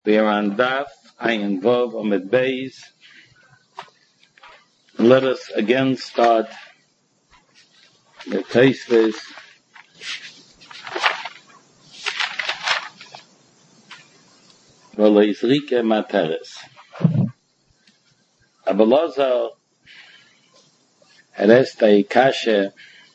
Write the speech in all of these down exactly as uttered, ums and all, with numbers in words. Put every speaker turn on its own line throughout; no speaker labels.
We are on Daf, Ayin Vav, Amid Beis. Let us again start the Tosfos. V'lo Yizrike Materes. Abba Lazar had asked a kasha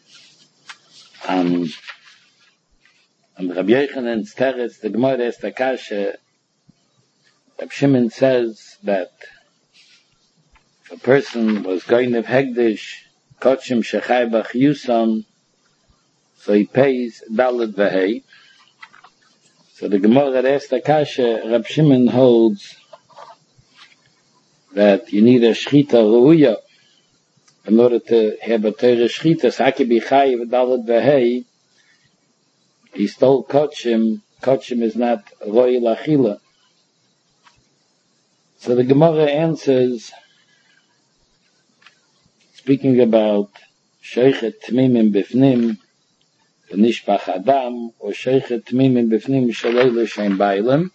on, on Rabbi Yochanan's teretz. The Gemara asked a kasha. Reb Shimon says that if a person was going to Hegdish, Kochim Shechai Bach Yuson, so he pays Dalet Vehei. So the Gemara asked the kasha, Reb Shimon holds that you need a Shchita Ruya in order to have a Teure Shchita. Saki Bichai Dalet Vehei, he stole Kochim. Kochim is not Roy Lachila. So the Gemara answers, speaking about Sheichet Tmimim Bifnim, Nishpach Adam, or Sheichet Tmimim Bifnim Shalei L'Shem Bailim.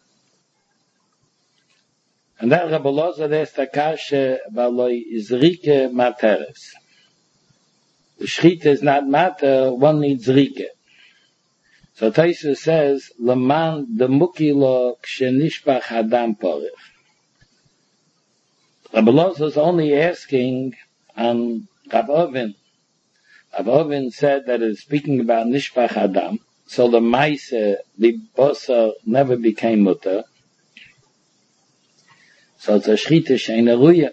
And that Rabbi Lazar asked a kasha V'lo Yizrike Materes. The Shchita is not matter, one needs Zrike. So Tosfos says, L'man Demukilo Kshenishpach Adam Porich. Rabbi Lazar is only asking on Rav Ovin. Rav Ovin said that it's speaking about Nishpach Adam. So the Maise, the Bosa, never became mutter. So it's a Shchita Sheina Ruya.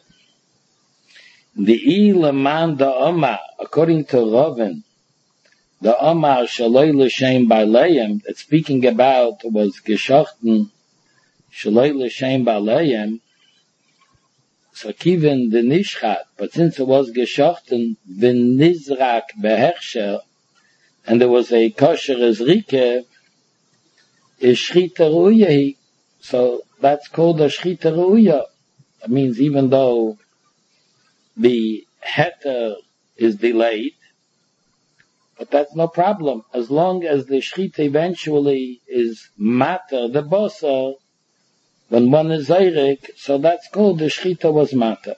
The Ilaman the Omar, according to Rovin, the Omar Shaloi L'Shem Ba'aleim, it's speaking about was Geschochten Shaloi L'Shem Ba'aleim. So kiven the nishchat, but since it was geschochten, the nizrak beherrscher, and there was a kosher ezrike, is shchita ruya. So that's called a shchita ruya. That means even though the heter is delayed, but that's no problem. As long as the shchita eventually is matter, the bosa, when one is Zayrik, so that's called the Shchita was Mata.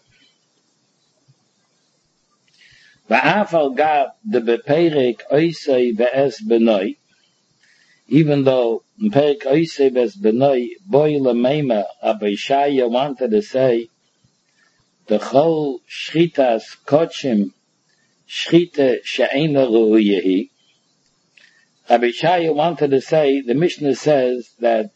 V'afal gab the Beperik Oisei Ve'es Benoi, even though in Perik Oisei Ve'es Benoi, Boy Lameima, Abba Yishaya wanted to say, the whole Shchitas Kochim, Shchita She'ena Ru'yehi. Abba Yishaya wanted to say, the Mishnah says that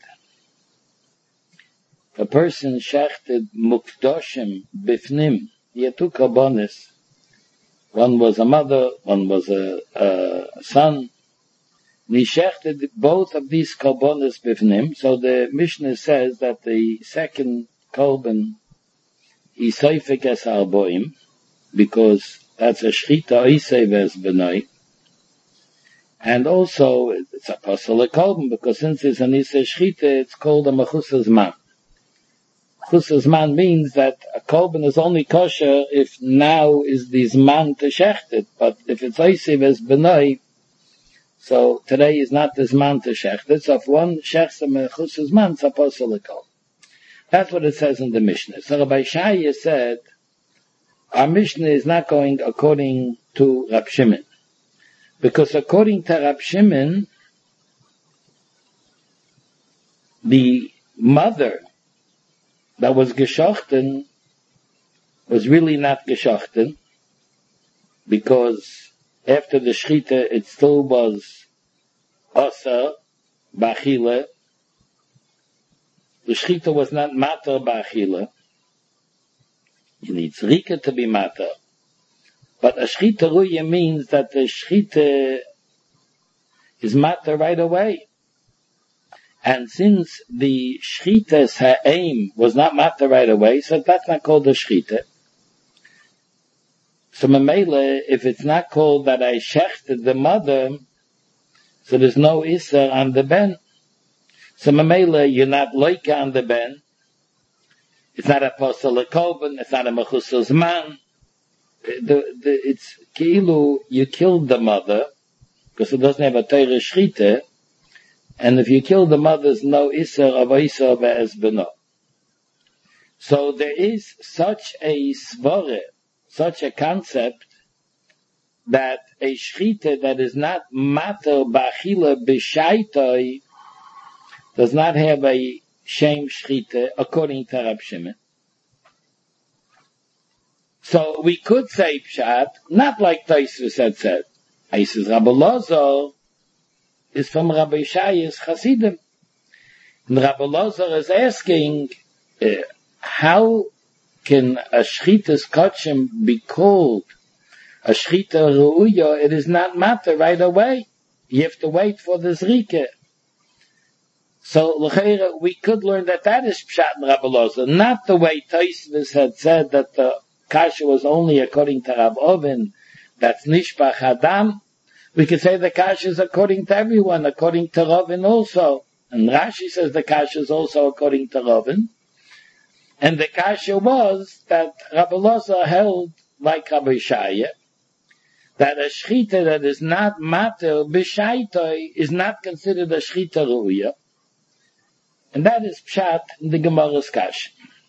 a person shechted mukdoshim bifnim. He had two karbonis. One was a mother, one was a, a son. And he shechted both of these karbonis bifnim. So the Mishnah says that the second korban is soifik es arboim, because that's a shchita oisei ves benoi. And also it's a pasal korban, because since it's an isei shchita, it's called a mechusas man. Chusas man means that a korban is only kosher if now is the zman to shecht it. But if it's oisiv as benoi, so today is not the zman to shecht it. So if one shechts a chusas man, it's a posel korban. That's what it says in the Mishnah. So Rabbi Shaya said, our Mishnah is not going according to Rab Shimon. Because according to Rab Shimon, the mother that was geschochten was really not geschochten, because after the shchita it still was asa b'achila. The shchita was not matter b'achila. You need zrika to be matter. But a shchita ruya means that the shchita is matter right away. And since the shchita's her aim was not matter right away, so that's not called a shchita. So memele, if it's not called that I shechted the mother, so there's no iser on the ben. So memele, you're not loika on the ben. It's not a posel korban, it's not a mechusas man. The, the, it's kilu, you killed the mother, because it doesn't have a teire shchita, And if you kill the mothers, no iser of iser be'ez beno. So there is such a svore, such a concept, that a shchita that is not mater b'achila b'shaitoi does not have a shame shchita, according to Rab Shimon. So we could say pshat, not like Tosfos had said. I says Rabbi Lozo is from Rabbi Shai's Chasidim. And Rabbi Lozo is asking, uh, how can a shchitas kachim be called a shchita ru'uya? It is not matter right away. You have to wait for the zrika. So l'cheira, we could learn that that is pshat in Rabbi Lozo, not the way Tosfos had said that the kasha was only according to Rab Ovin, that's nishpach adam. We could say the kasha is according to everyone, according to Ravin also. And Rashi says the kasha is also according to Ravin. And the kasha was that Rabbi Lozo held, like Rabbi Shaya, that a shchita that is not mater b'shaitoi is not considered a shchita ru'ya. And that is pshat in the Gemara's kasha.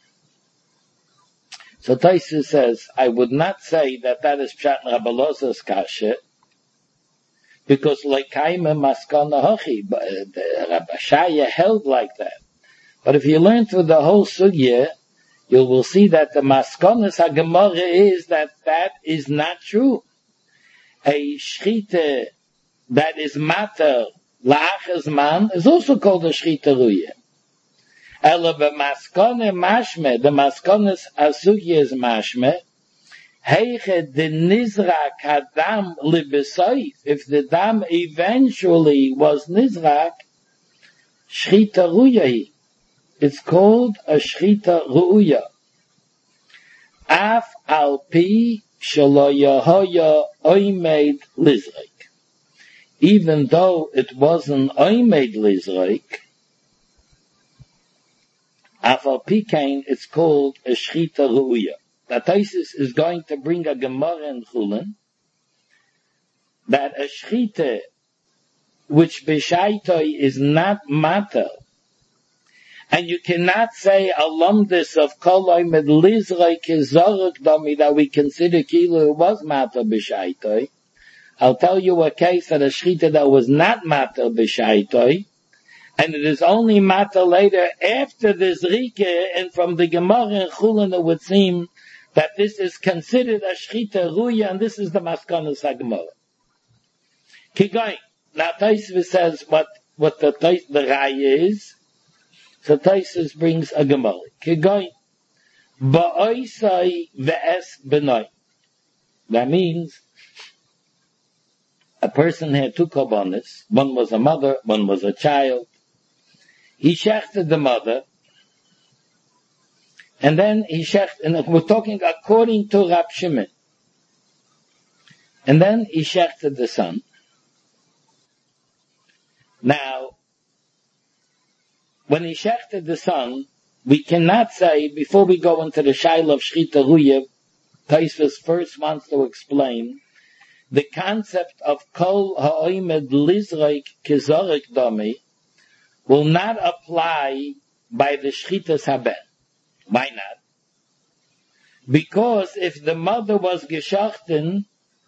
So Tosfos says, I would not say that that is pshat in Rabbi Lozo's kasha, because like kaima maskana hochi, Rabbi Shaya held like that. But if you learn through the whole sugya, you will see that the maskonas haGemara is that that is not true. A shchita that is mater la'achas man is also called a shchita ruya. Ela b'maskone mashme, the maskonas asugya is mashme, heiche de nizrak hadam libesoif, if the dam eventually was nizrak, shchita ruya. It's called a shchita ru'uya. Af al pi shelo yehoya oimed lizrik. Even though it wasn't oimed lizrik, af al pi kain, it's called a shchita ru'uya. That Tosfos is going to bring a Gemara in Chulin, that a shchita which b'shaitoi is not matter, and you cannot say alumdus of koloi med lizroi kizoruk domi that we consider kilu was matter b'shaitoi. I'll tell you a case that a shchita that was not matter b'shaitoi, and it is only matter later after the zrike, and from the Gemara in Chulin it would seem that this is considered a shchita ruya, and this is the maskanas haGemara. Keep going. Now Tosfos says what what the the raya is. So Tosfos brings a Gemara. Keep going. Ba'oisai ve'es benoi. That means a person had two korbanos. One was a mother, one was a child. He shechted the mother, and then he shechted, and we're talking according to Rab Shimon. And then he shechted the son. Now, when he shechted the son, we cannot say, before we go into the shaila of shchita ruya, Tosfos first wants to explain the concept of kol ha'oimed lizroik kizorek domi will not apply by the shchitas haben. Why not? Because if the mother was geschachten,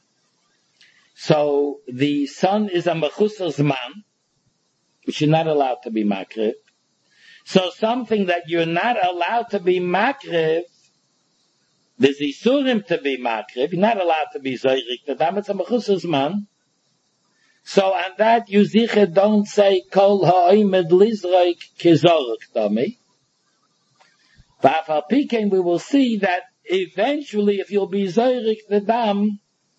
so the son is a mechusar zman, which you're not allowed to be makriv. So something that you're not allowed to be makriv, there's isurim to be makriv, you're not allowed to be zoyrik, the dam it's a mechusar zman. So on that you ziche don't say kol ha'oimed lizroik kizoruk dami. But after Pekin, we will see that eventually, if you'll be zoyrik the dam,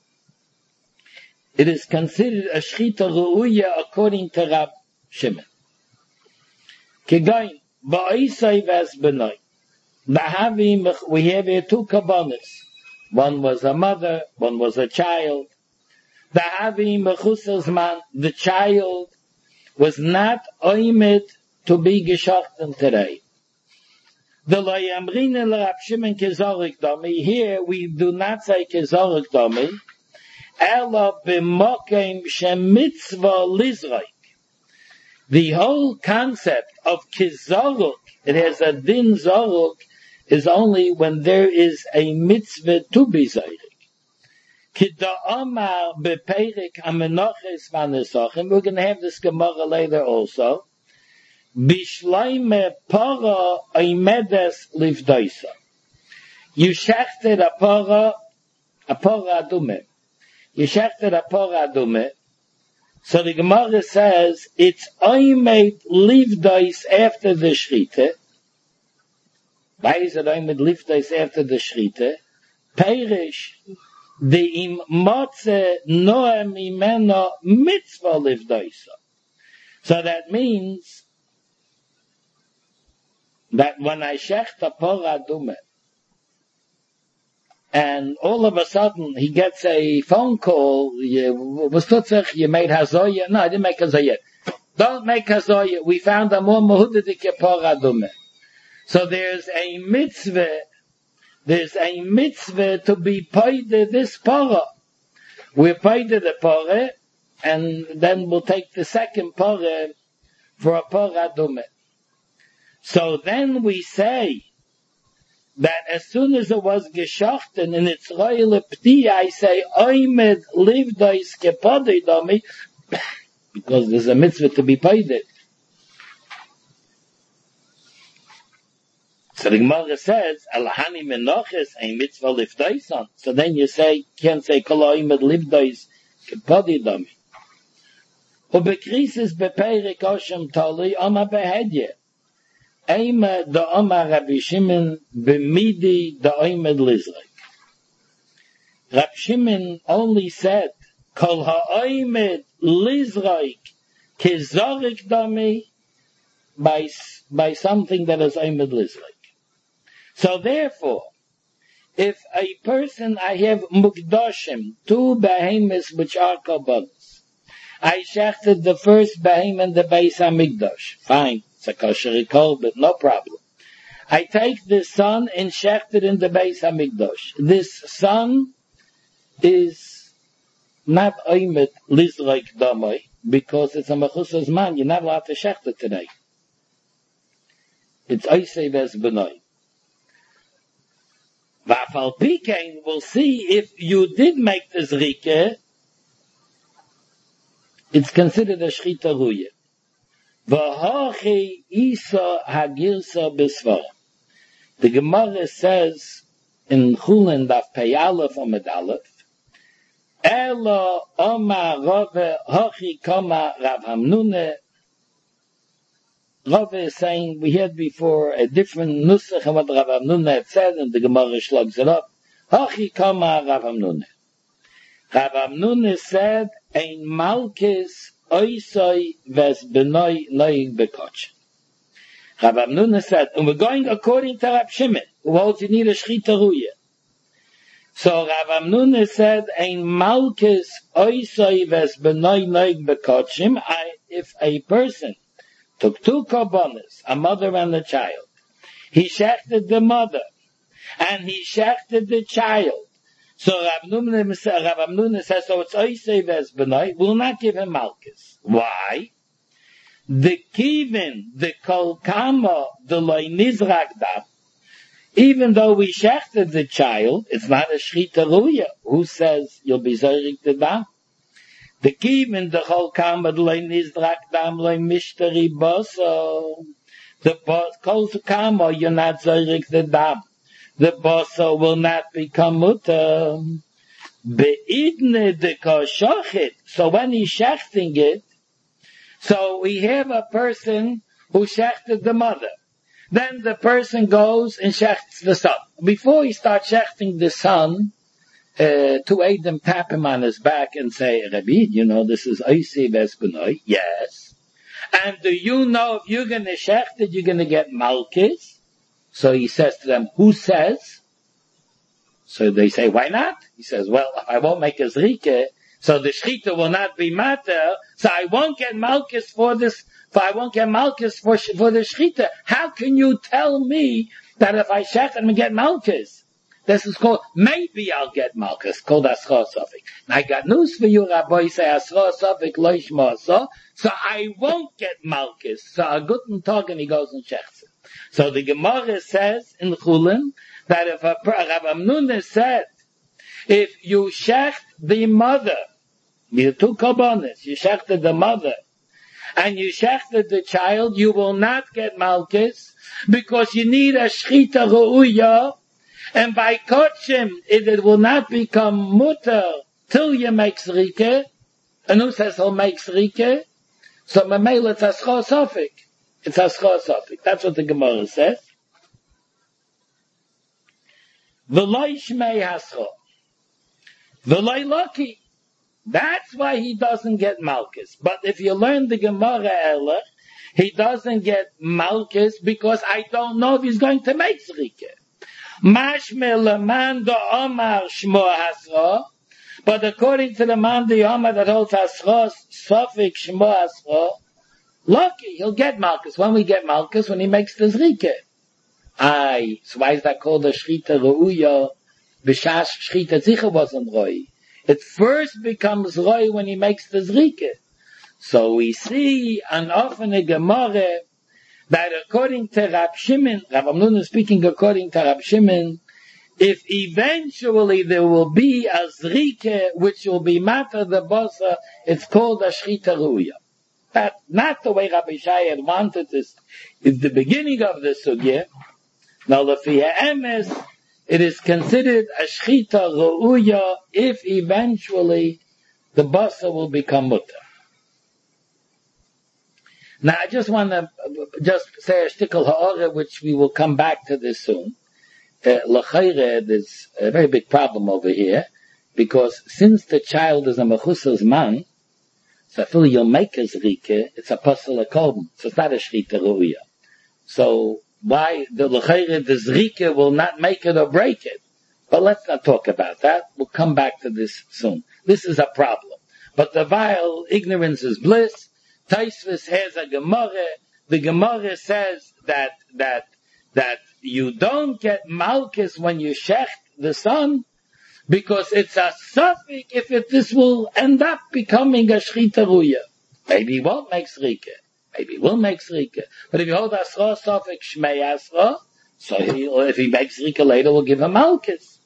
it is considered a shchita ru'uya according to Rab Shimon. Kegoin, ba'isai ves benoi. We have here two kabbanis. One was a mother, one was a child. The Havi mechusar zman, the child was not oimed to be geschachten today. The lo yamrin el Rab Shimon kizorek domi. Here we do not say kizorek domi. Ela b'mokem shemitzvah lizroik. The whole concept of kizaruk, it has a din zaruk, is only when there is a mitzvah to be zayrik. Kida'amar beperik amenoches vanesachim. We're going to have this Gemara later also. Bishleime para aimedes livdaisa. You shechted a para, a para adume. You shechted a para adume. So the Gemara says, it's aimed livdais after the shrite. Why is it aimed livdais after the shrite? Perish, the im motze noem imena mitzvah livdaisa. So that means that when I shecht a para adume, and all of a sudden he gets a phone call, you, you made hazoya? No, I didn't make hazoya. Don't make hazoya. We found a more mahudadike para adume. So there's a mitzvah, there's a mitzvah to be paid this para. We're paid the para, and then we'll take the second para for a para adume. So then we say that as soon as it was geschachten in its royal pti, I say, Oymed livdais kepodei dami, because there's a mitzvah to be paid it. So the Gemara says, Alahani menoches a mitzvah livdaisan. So then you say, can't say, Kol oymed livdais kepodei dami. Ubekrisis bepeirik oshem tali, oma behedye. Eime da Omar Rabbi Shimon b'midi da Oymed Lizraik. Rabbi Shimon only said, Kol ha'Oymed Lizraik kizorik dami, by, by something that is Oymed Lizraik. So therefore, if a person, I have mukdoshim, two behemoths which are korbanos, I shechted the first behemoth in the Beis HaMikdash, fine. It's a kosher korban, but no problem. I take this son and shecht it in the Beis HaMikdash. This son is not oimet lizraik damai, because it's a mechusas man. You're not allowed to shecht it today. It's oisei ves benoi. V'afal pikein, we'll see if you did make this rike, it's considered a shchita ruye. V'hachi isa hagirsa b'svar. The Gemara says in Chulin daf Pei Aleph Amud Aleph, Ela Omar Rave hachi kama Rav Hamnune. Rave is saying, we heard before a different nusach of what Rav Hamnune had said, and the Gemara slugs it up. Hachi kama Rav Hamnune. Rav Hamnune said, Ein Malkis Oisoi ves benoi noig bekotch. Rav Hamnune said, and we're going according to Rav Shimon, who holds you need a shchita ruya. So Rav Hamnune said, ein malkes oisoi ves benoi noig bekotchim, if a person took two korbanos, a mother and a child, he shechted the mother, and he shechted the child, so Rav Hamnune says, so it's oisei ves benoi, will not give him malkes. Why? The kivin, the kol kama, the loy nizrak dam, even though we shechted the child, it's not a shchita ruya. Who says you'll be zorik the dam? The kivin, the kol kama, the loy nizrak dam, loy mishteri boso. The kol kama, you're not zorik the dam. The boso will not become mutter. Be'idne de koshochet. So when he's shechting it, so we have a person who shechted the mother. Then the person goes and shechts the son. Before he starts shechting the son, uh, two Adam tap him on his back and say, Rabbi, you know, this is Oisei ves benoi. Yes. And do you know if you're going to shecht it, you're going to get malkis? So he says to them, who says? So they say, why not? He says, well, I won't make a zrike, so the shchita will not be matter, so I won't get malchus for this, for I won't get malchus for, for the shchita. How can you tell me that if I shech, I'm going to get malchus? This is called, maybe I'll get Malkus, called Asra Sofik. Now I got news for you, Rabbi, say Asra Sofik Loish Masa, so I won't get Malkus. So a guten Tag, and he goes and checks it. So the Gemara says in Chulin, that if a, Rabbi Amnuna said, if you shecht the mother, you two korbanos, you shechted the mother, and you shechted the child, you will not get Malkus, because you need a Shchita Ru'uya, and by Kotchim, it, it will not become mutter till you make Zrike. And who says he'll make Zrike? So Mamela, it's Aschor Sofik. It's Aschor Sofik. That's what the Gemara says. V'loi Shmei Haschor. V'loi Loki. That's why he doesn't get Malkus. But if you learn the Gemara Erlich, he doesn't get Malkus because I don't know if he's going to make Zrike. Mashme leman do Omar Shmo Hasra, but according to the man the Omar that holds Hasra, Sofik Shmo Hasra, lucky, he'll get Malkus. When we get Malkus, when he makes the Zrike. Aye, so why is that called a Shrita Reuya? B'shas Shrita Zicha wasn't Roi. It first becomes Roi when he makes the Zrike. So we see an often a Gemara that according to Rab Shimon, Rab Amnuna is speaking according to Rab Shimon, if eventually there will be a Zrike, which will be Mata the Bosa, it's called a Shrita Ruya. That, not the way Rabbi Shai had wanted this, is the beginning of the Sugya. Now, Lefia Emes, it is considered a Shrita Ruya if eventually the Bosa will become Muta. Now, I just want to just say a shtickle ha'ora, which we will come back to this soon. L'chayre, uh, there's a very big problem over here, because since the child is a mechusas man, so I feel you'll make a zrike, it's a pasal a kolben, so it's not a shrita ruya. So, why the l'chayre, the zrike will not make it or break it? But let's not talk about that. We'll come back to this soon. This is a problem. But the vile ignorance is bliss. Taisvis has a Gemara. The Gemara says that, that, that you don't get Malkus when you shecht the son, because it's a suffix if it, this will end up becoming a Shrita Ruya. Maybe he won't make Zrike. Maybe he will make Zrike. But if you hold Asra suffix Shmei Asra, so he, or if he makes Zrike later, we'll give him Malkus.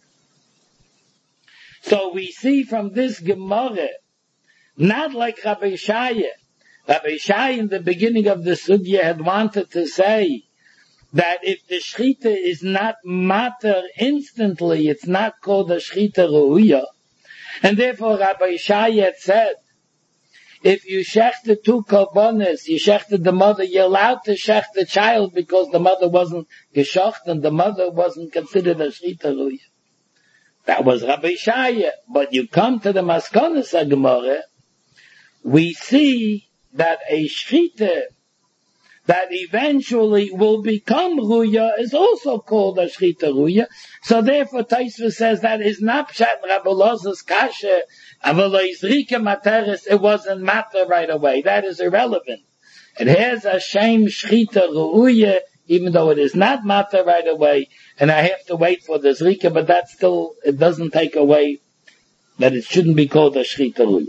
So we see from this Gemara, not like Rabbi Shaya. Rabbi Shai in the beginning of the Sugya had wanted to say that if the Shchita is not matter instantly, it's not called a Shchita Ruya. And therefore Rabbi Shai had said, if you shech the two korbanos, you shechted the mother, you're allowed to shech the child because the mother wasn't geshocht and the mother wasn't considered a Shchita Ruya. That was Rabbi Shai. But you come to the Maskonos HaGemara, we see that a Shchita that eventually will become Ruya is also called a Shchita Ruya. So therefore Taisva says that is not Pshat Rabbi Elazar's Kasha, Avaloi Materis, it wasn't matter right away. That is irrelevant. It has a shame Shchita Ruya, even though it is not matter right away, and I have to wait for the Zrika, but that still, it doesn't take away that it shouldn't be called a Shchita Ruya.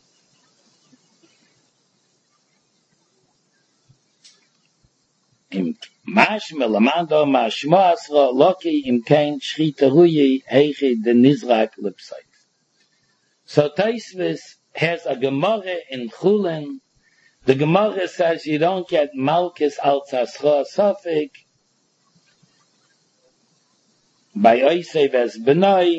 Im mashme lamando mashmo asra loki im kein shrita ruyi heiche de nizrak lipsait. So Taisvis has a Gemara in Chulin. The Gemara says you don't get Malkus al tzascha safik by oisev as benoi.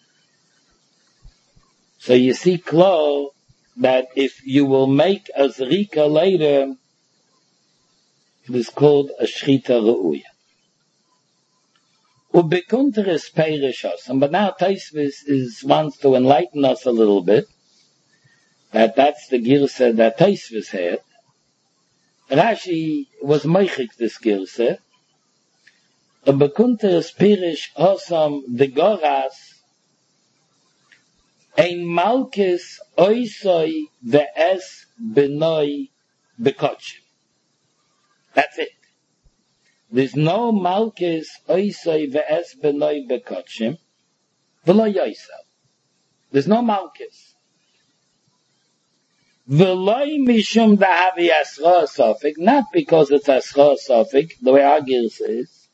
So you see klo that if you will make a zrika later, it is called a Shchita Ru'uya. Ubekunteres Peirishos. But now Taisvis is, wants to enlighten us a little bit, that that's the Girsa that Taisvis had. Rashi was meichik this Girsa. Ubekunteres Peirish Osam de Goras ein Malkis Oisoi ve'es benoi bekotchim. That's it. There's no malchus oisei ve'es benoi bekotshim v'lo yoisel. There's no malchus. V'loi mishum dahavi asra sofik, not because it's asra sofik, the way our Girs is,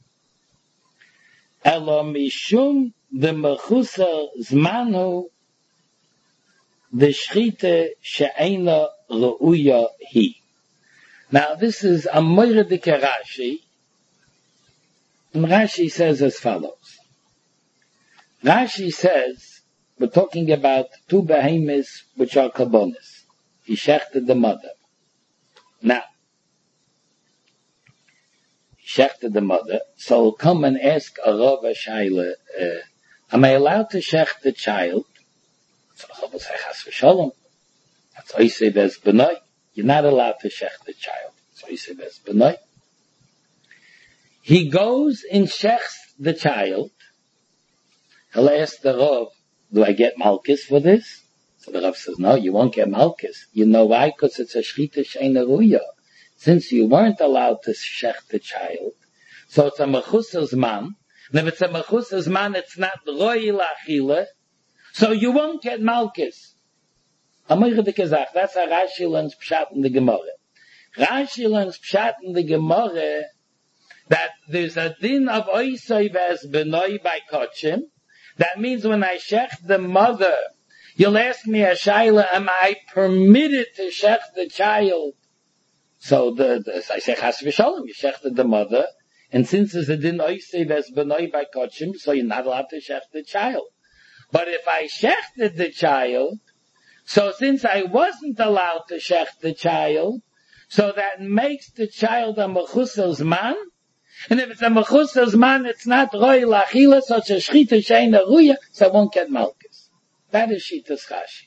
elo mishum de mechusa zmanu the shchite she'ena re'uya hi. Now this is a moiredike Rashi, and Rashi says as follows. Rashi says, we're talking about two behemoths which are karbonis. He shechted the mother. Now, he shechted the mother, so he'll come and ask a Rav Shaila, uh, am I allowed to shecht the child? So the Rav will say, chas v'sholom. That's oisei ves benoi. You're not allowed to shecht the child. So oisei ves benoi. He goes and shechts the child. He'll ask the Rav, do I get malchus for this? So the Rav says, no, you won't get malchus. You know why? Because it's a shchita she'ena ruya. Since you weren't allowed to shecht the child, so it's a mechusas man. And if it's a mechusas man, it's not roi lachile, so you won't get malchus. That's how Rashi learns pshat in the Gemara. Rashi learns pshat in the Gemara that there's a din of oisei ves benoi by kotchim. That means when I shech the mother, you'll ask me a shaila, am I permitted to shech the child? So the, the I say chas v'sholom, you shechted the mother, and since there's a din oisei ves benoi by kotchim, so you're not allowed to shech the child. But if I shechted the child, so since I wasn't allowed to shech the child, so that makes the child a mechusas man. And if it's a mechusas man, it's not roi lachila, so it's a shchita she'ena ruya, so I won't get malchus. That is Shitas Rashi.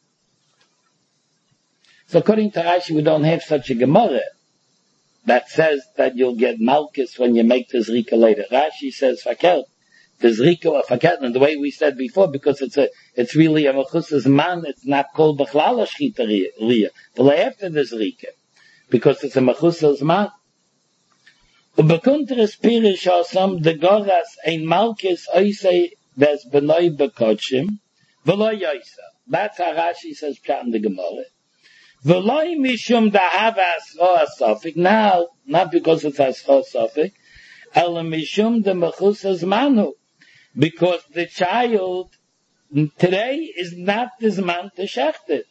So according to Rashi, we don't have such a Gemara that says that you'll get malchus when you make the zrika later. Rashi says fakert. The zrika or fakert, and the way we said before, because it's a, it's really a mechusas man, it's not called b'chlal a shchita ruya. But after the zrika, because it's a mechusas man. Ubekunteres pirish osam the goras ein malchus oisei ves benoi bekotshim v'lo yoisa. That's how Rashi says pshat in the Gemara. V'loi mishum dahav asra asofik. Now, not because it's asra asofik, ela mishum de mechusas manu. Because the child today is not the zman to shecht it.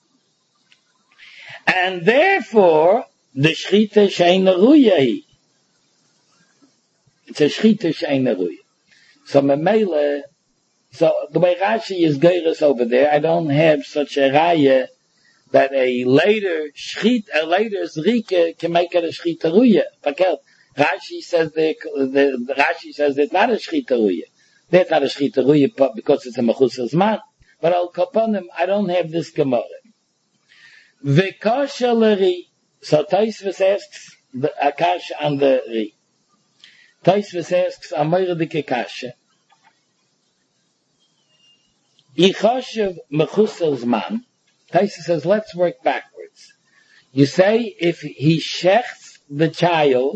And therefore, the shchita she'ena ruya hi. It's a shchita she'ena ruya. So memele, so the way Rashi is geiros over there, I don't have such a raya that a later shchit, a later zrika can make it a shchita ruya. Rashi says the, the Rashi says it's not a shchita ruya. That's not a shchita ruya because it's a mechusas man. But al kaponim, I don't have this Gemara. V'kasha l'ri. So Taisvus asks the Akash on the ri. Taisvus asks Amir dike kasha. Ichashav mechusas man. Taisvus says, let's work backwards. You say if he shechts the child,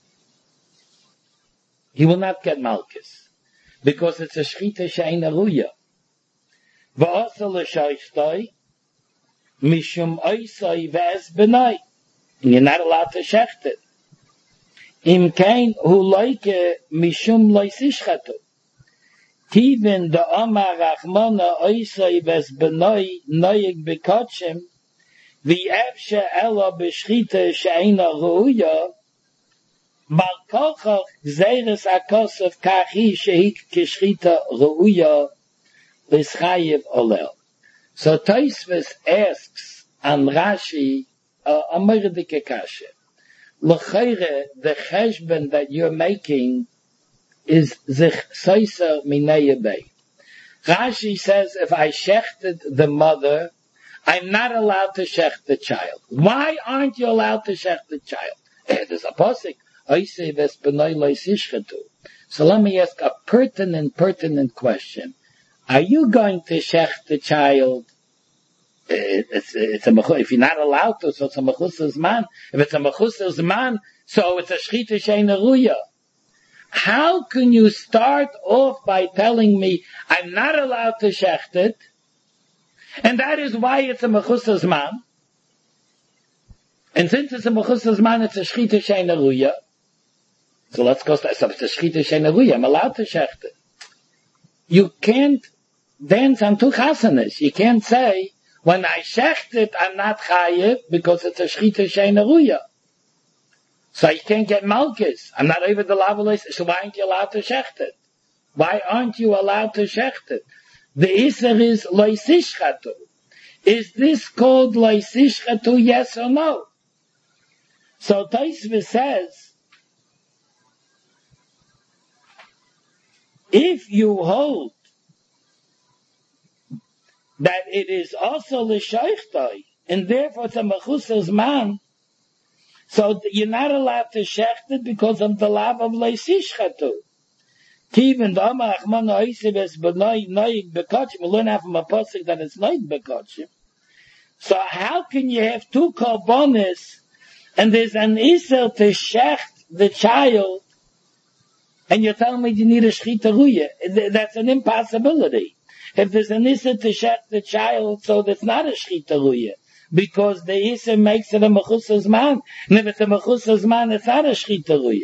he will not get malchus. Because it's a shchita she'ena ruya. V'asa l'shaishtoi mishum oisai ves benai. And you're not allowed to shecht it. Im kein hu loike mishum loisishchatu. Tivin da Omar Rachmana oisai ves benai noyeg bekotshim v'yevshe ela b'shchita she'ena ruya Bal kochach gzeres akosov kachi shehik kishchita ruya l'schayev olel. So Tosfos asks on Rashi a mordike kasha. L'chayre, the cheshbon that you're making is zich soiser minei bay. Rashi says if I shechted the mother, I'm not allowed to shecht the child. Why aren't you allowed to shecht the child? Eh, there's a posik. So let me ask a pertinent, pertinent question. Are you going to shecht the child it's, it's a mechus, if you're not allowed to, so it's a mechusas man. If it's a mechusas man, so it's a shchita sheina ruya. How can you start off by telling me I'm not allowed to shecht it, and that is why it's a mechusas man? And since it's a mechusas man, it's a shchita sheina ruya. So let's go, so it's a shchita sheina ruya, I'm allowed to shecht it. You can't dance on two chasanas. You can't say, when I shecht it, I'm not chayiv, because it's a shchita sheina ruya. So you can't get malchus. I'm not over the lavalis, so why aren't you allowed to shecht it? Why aren't you allowed to shecht it? The iser is loisishchatu. Is this called loisishchatu, yes or no? So Tosfos says, if you hold that it is also l'shoichtoi, and therefore it's a mechusas man, so you're not allowed to shecht it because of the love of leisishchatu. Even the Amar Achman Oisiv es b'noi noig bekochim, we learn out from a pasuk that it's noig bekochim. So how can you have two korbanos, and there's an iser to shecht the child, and you're telling me you need a shchita ruya? That's an impossibility. If there's an iser to shecht the child, so that's not a shchita ruya. Because the iser makes it a mechusas man. And if it's a mechusas man, it's not a shchita ruya.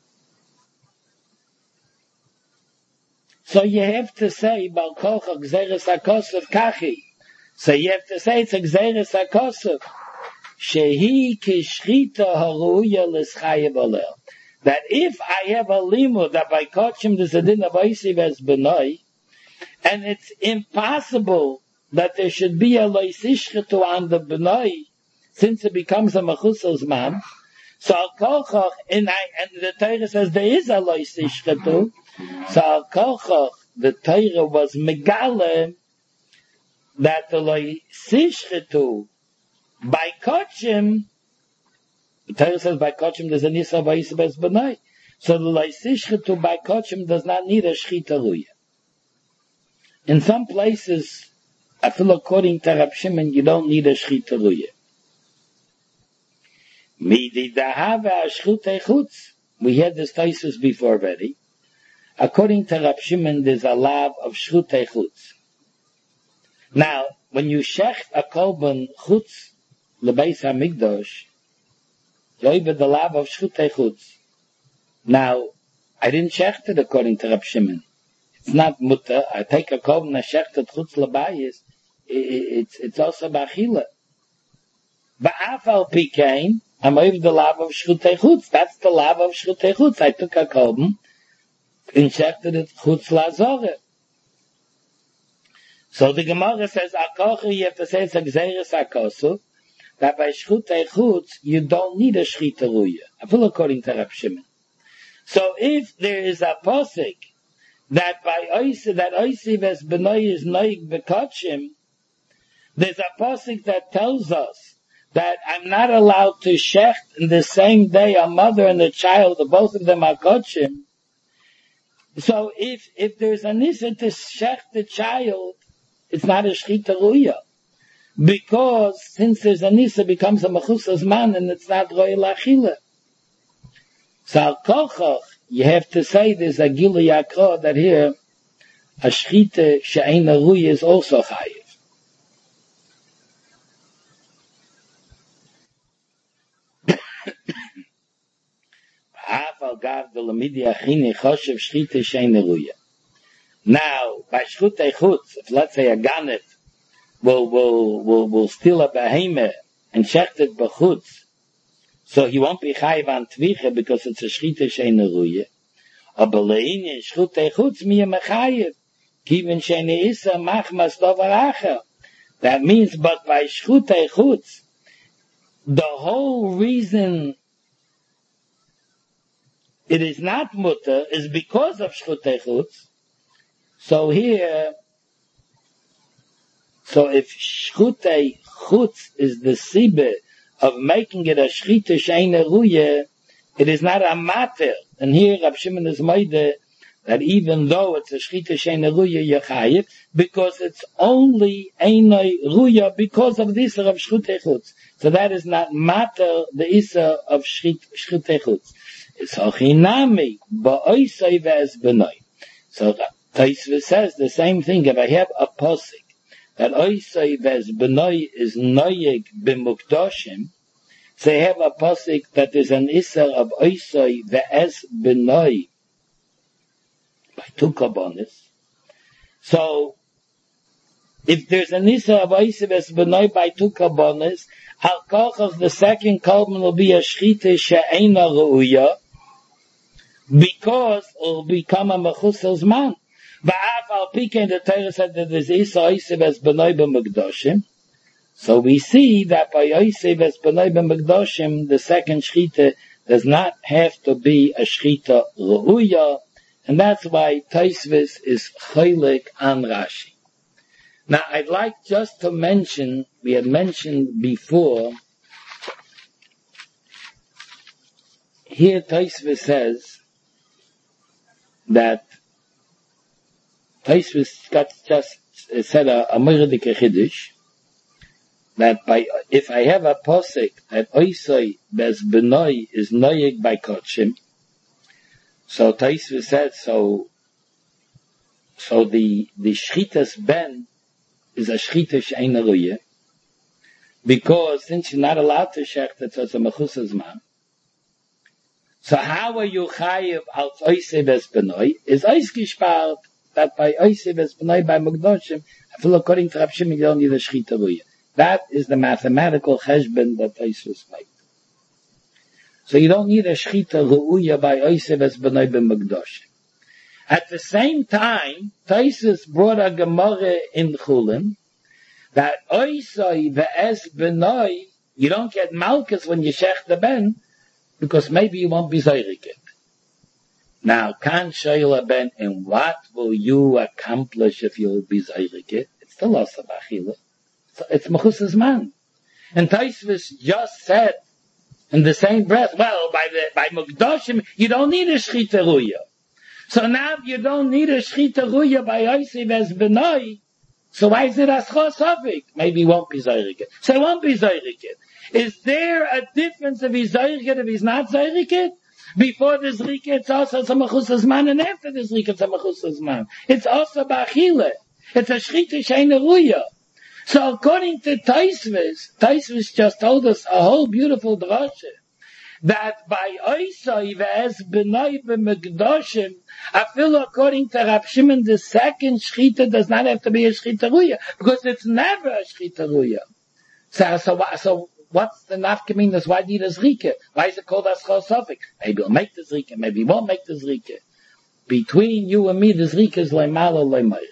So you have to say, Bal Kocha Gzeres HaKosov Kachi. So you have to say it's a Gzeres HaKosov. Shehi Kishchita Haruya L'Schayev Alel. That if I have a limud, that by Kochim there's a din of Oisiv as Benoi, and it's impossible that there should be a loisishchetu on the Benoi, since it becomes a mechusas man, so Al Kochach, and, I, and the Torah says there is a loisishchetu, so Al Kochach, the Torah was megale, that the loisishchetu, by Kochim, the Torah says by Kochim there's a nisa of Oisiv as Benoi, so the loisishchetu by Kochim does not need a shchita ruya. In some places, I feel according to Rab Shimon, you don't need a shchita ruya. Midi dahava shchutei chutz. We had this thesis before already. According to Rab Shimon, there's a lav of shchutei chutz. Now, when you shecht a korban chutz lebeis hamikdash, you have the lav of shchutei chutz. Now, I didn't shecht it according to Rab Shimon. It's not mutter. I take a korban and shecht it chutz lebayis. It's it's also bachila. Ba'afal pikein, I'm over the lav of shchutei chutz. That's the lav of shchutei chutz. I took a korban and shechted it chutz lazore. So the Gemara says, Akocha, you have to say it's a gzeres hakosu, that by shchutei chutz you don't need a shchita ruya. I feel according to Rab Shimon. So if there is a posik that by oisiv, that oisiv as benoi is noig bekochim, there's a pasuk that tells us that I'm not allowed to shecht in the same day a mother and a child, both of them are kochim. So if, if there's a nisa to shecht the child, it's not a shchita ruya. Because since there's a nisa, it becomes a mechusas man and it's not roy lachila. So al kochach, you have to say there's a gilu yakro that here, a shchita she'eina ruya is also chayiv. Now, by shchutei chutz, if let's say a ganef will will will will steal a behemoth and shecht it b'chutz, so he won't be chayiv on tvicha because it's a shchita sheina ruya. Aber le'inyan shchutei chutz miya mechayiv, kiven sheina isa machmas davar acher. That means, but by shchutei chutz, the whole reason it is not mutter is because of shchutei chutz. So here, so if shchutei chutz is the sibbe of making it a shchita sheina ruya, it is not a matter. And here Rab Shimon is moide that even though it's a shchita she'eina ruya yechayiv, because it's only eina ruya because of the issa of shchutei chutz. So that is not matter the issa of shchutei chutz. It's hochinami ba'oisai ve'ez benoi. So Tosfos says the same thing. If I have a posik that oisai ve'ez benoi is noyeg b'mukdoshim, so I have a posik that is an issa of oisai ve'ez benoi by two kabbonis. So, if there's an issa of oisai ve'ez benoi by two kabbonis, al koch of the second kabban will be a shchita she'eina ruya, because it will become a mechusas man. Va'af al pikein, the Torah said that there's issa oisai ve'ez benoi b'mukdoshim. So we see that by oisai ve'ez benoi b'mukdoshim, the second shchita does not have to be a shchita ruya, and that's why Tosfos is chaylik on Rashi. Now, I'd like just to mention, we had mentioned before, here Tosfos says that Tosfos got just said a, a Murdik Chiddush, that by, if I have a posik that oisai bez benoi is noyeg by kotshim, so Tosfos said, so, so the, the shchitas ben is a shchita she'eina ruya, because since you're not allowed to shecht it, so it's a mechusas man. So how are you chayiv al oisai bez benoi? Is ois gespart that by oisai bez benoi by mukdoshim, I feel according to Rav Shimon, you don't need a shchita ruya. That is the mathematical cheshbon that Tosfos made. So you don't need a shchita ru'uya by oisai ve'ez benoi b'mukdoshim. At the same time, Tosfos brought a Gemara in Chulin that oisai ve'ez benoi, you don't get malchus when you shech the ben, because maybe you won't be zayrik it. Now, kan shayla ben, and what will you accomplish if you'll be zayrik it? It's the loss of achila. So it's mechusas man. And Tosfos just said in the same breath, well, by the, by mukdoshim, you don't need a shchita ruya. So now you don't need a shchita ruya by oisai ve'ez benoi, so why is it aschos sofik? Maybe he won't be zayrik. So he won't be zayrik. Is there a difference if he's zayrik if he's not zayrik? Before the zrika, it's also a mechusas man, and after the zrika, it's a mechusas man. It's also ba'achile. It's a shchita she'eina ruya. So according to Tosfos, Tosfos just told us a whole beautiful drasha, that by oisai ve'ez benoi b'mukdoshim, I feel according to Rav Shimon, the second shchita does not have to be a shchita ruya, because it's never a shchita ruya. So, so, so what's the nafkaminas? Why need a zrika? Why is it called aschos sofik? Maybe he'll make the zrika, maybe he won't make the zrika. Between you and me, the zrika is leimala leimayit.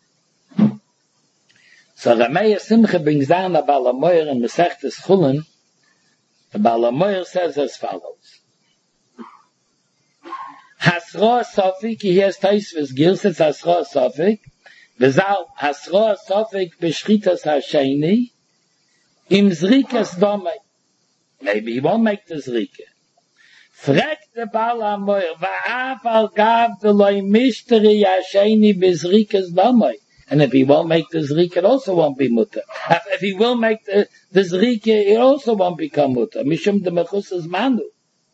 So Ramei Simcha brings down the Baal HaMoyer in Masechtes Chulin. The Baal HaMoyer says as follows. Hasroa Sofik, he has Tosfos Gilsitz Hasroa Sofik, V'zal Hasroa Sofik b'shchitas hasheni, im zrikas domei. Maybe he won't make the zrika. Frek the Baal HaMoyer, va'af al gav v'loi mishteri hasheni b'zrikas domei. And if he won't make the zrika, it also won't be mutter. If, if he will make the, the zrika, it also won't become mutter. Mishum de mechusas manu.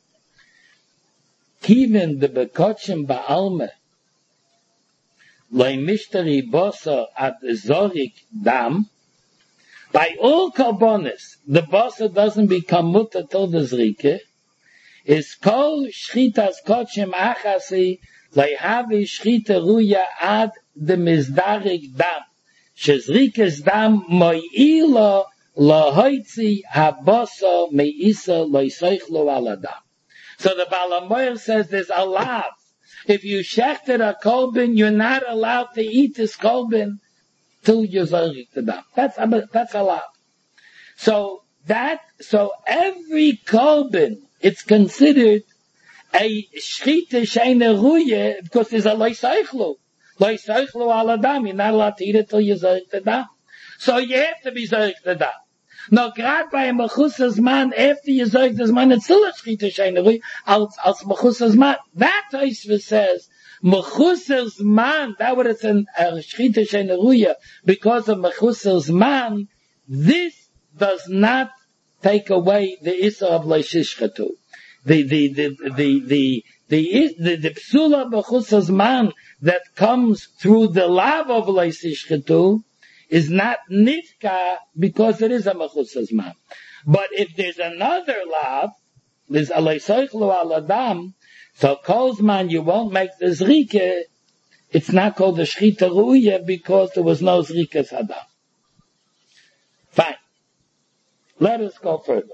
Kivin de bekotshim ba'alme, loy mishteri bosa at zorik dam, by all karbonis, the bosa doesn't become mutter till the zrika, is kol shchitas kotshim achasi, loy havi shchita ruya ad the mizdarik dam, shezrikes dam mo'ila lahoitzi habasa me'isa loiseichlo aladam. So the Baal HaMoyer says there's a lav. If you shechted a kolbin, you're not allowed to eat this kolbin till you zorik the dam. That's a, that's a lav. So that, so every kolbin, it's considered a shchita she'eina ruya because there's a loiseichlo. Lo yisaychlu al adam, you're not allowed to eat it till you zorik the dam. So you have to be zorik the dam. Now, grad by a mechusas man, after you zorik the man, it's still a shchita she'eina ruya, als, als mechusas man. That Tosfos says, Mechusel man, that what it's an Shchita Sheina Ruya, because of Mechusel man, this does not take away the Issa of Leishishchatu. The, the, the, the, the, the, the, the Psula Mechusel man that comes through the love of Leishishchatu is not Nifka because it is a Mechusel man. But if there's another love, there's a Leishachlu al Adam, so Kolzman, you won't make the Zrike, it's not called the Shchita Ruya because there was no Zrike Sadam. Fine. Let us go further.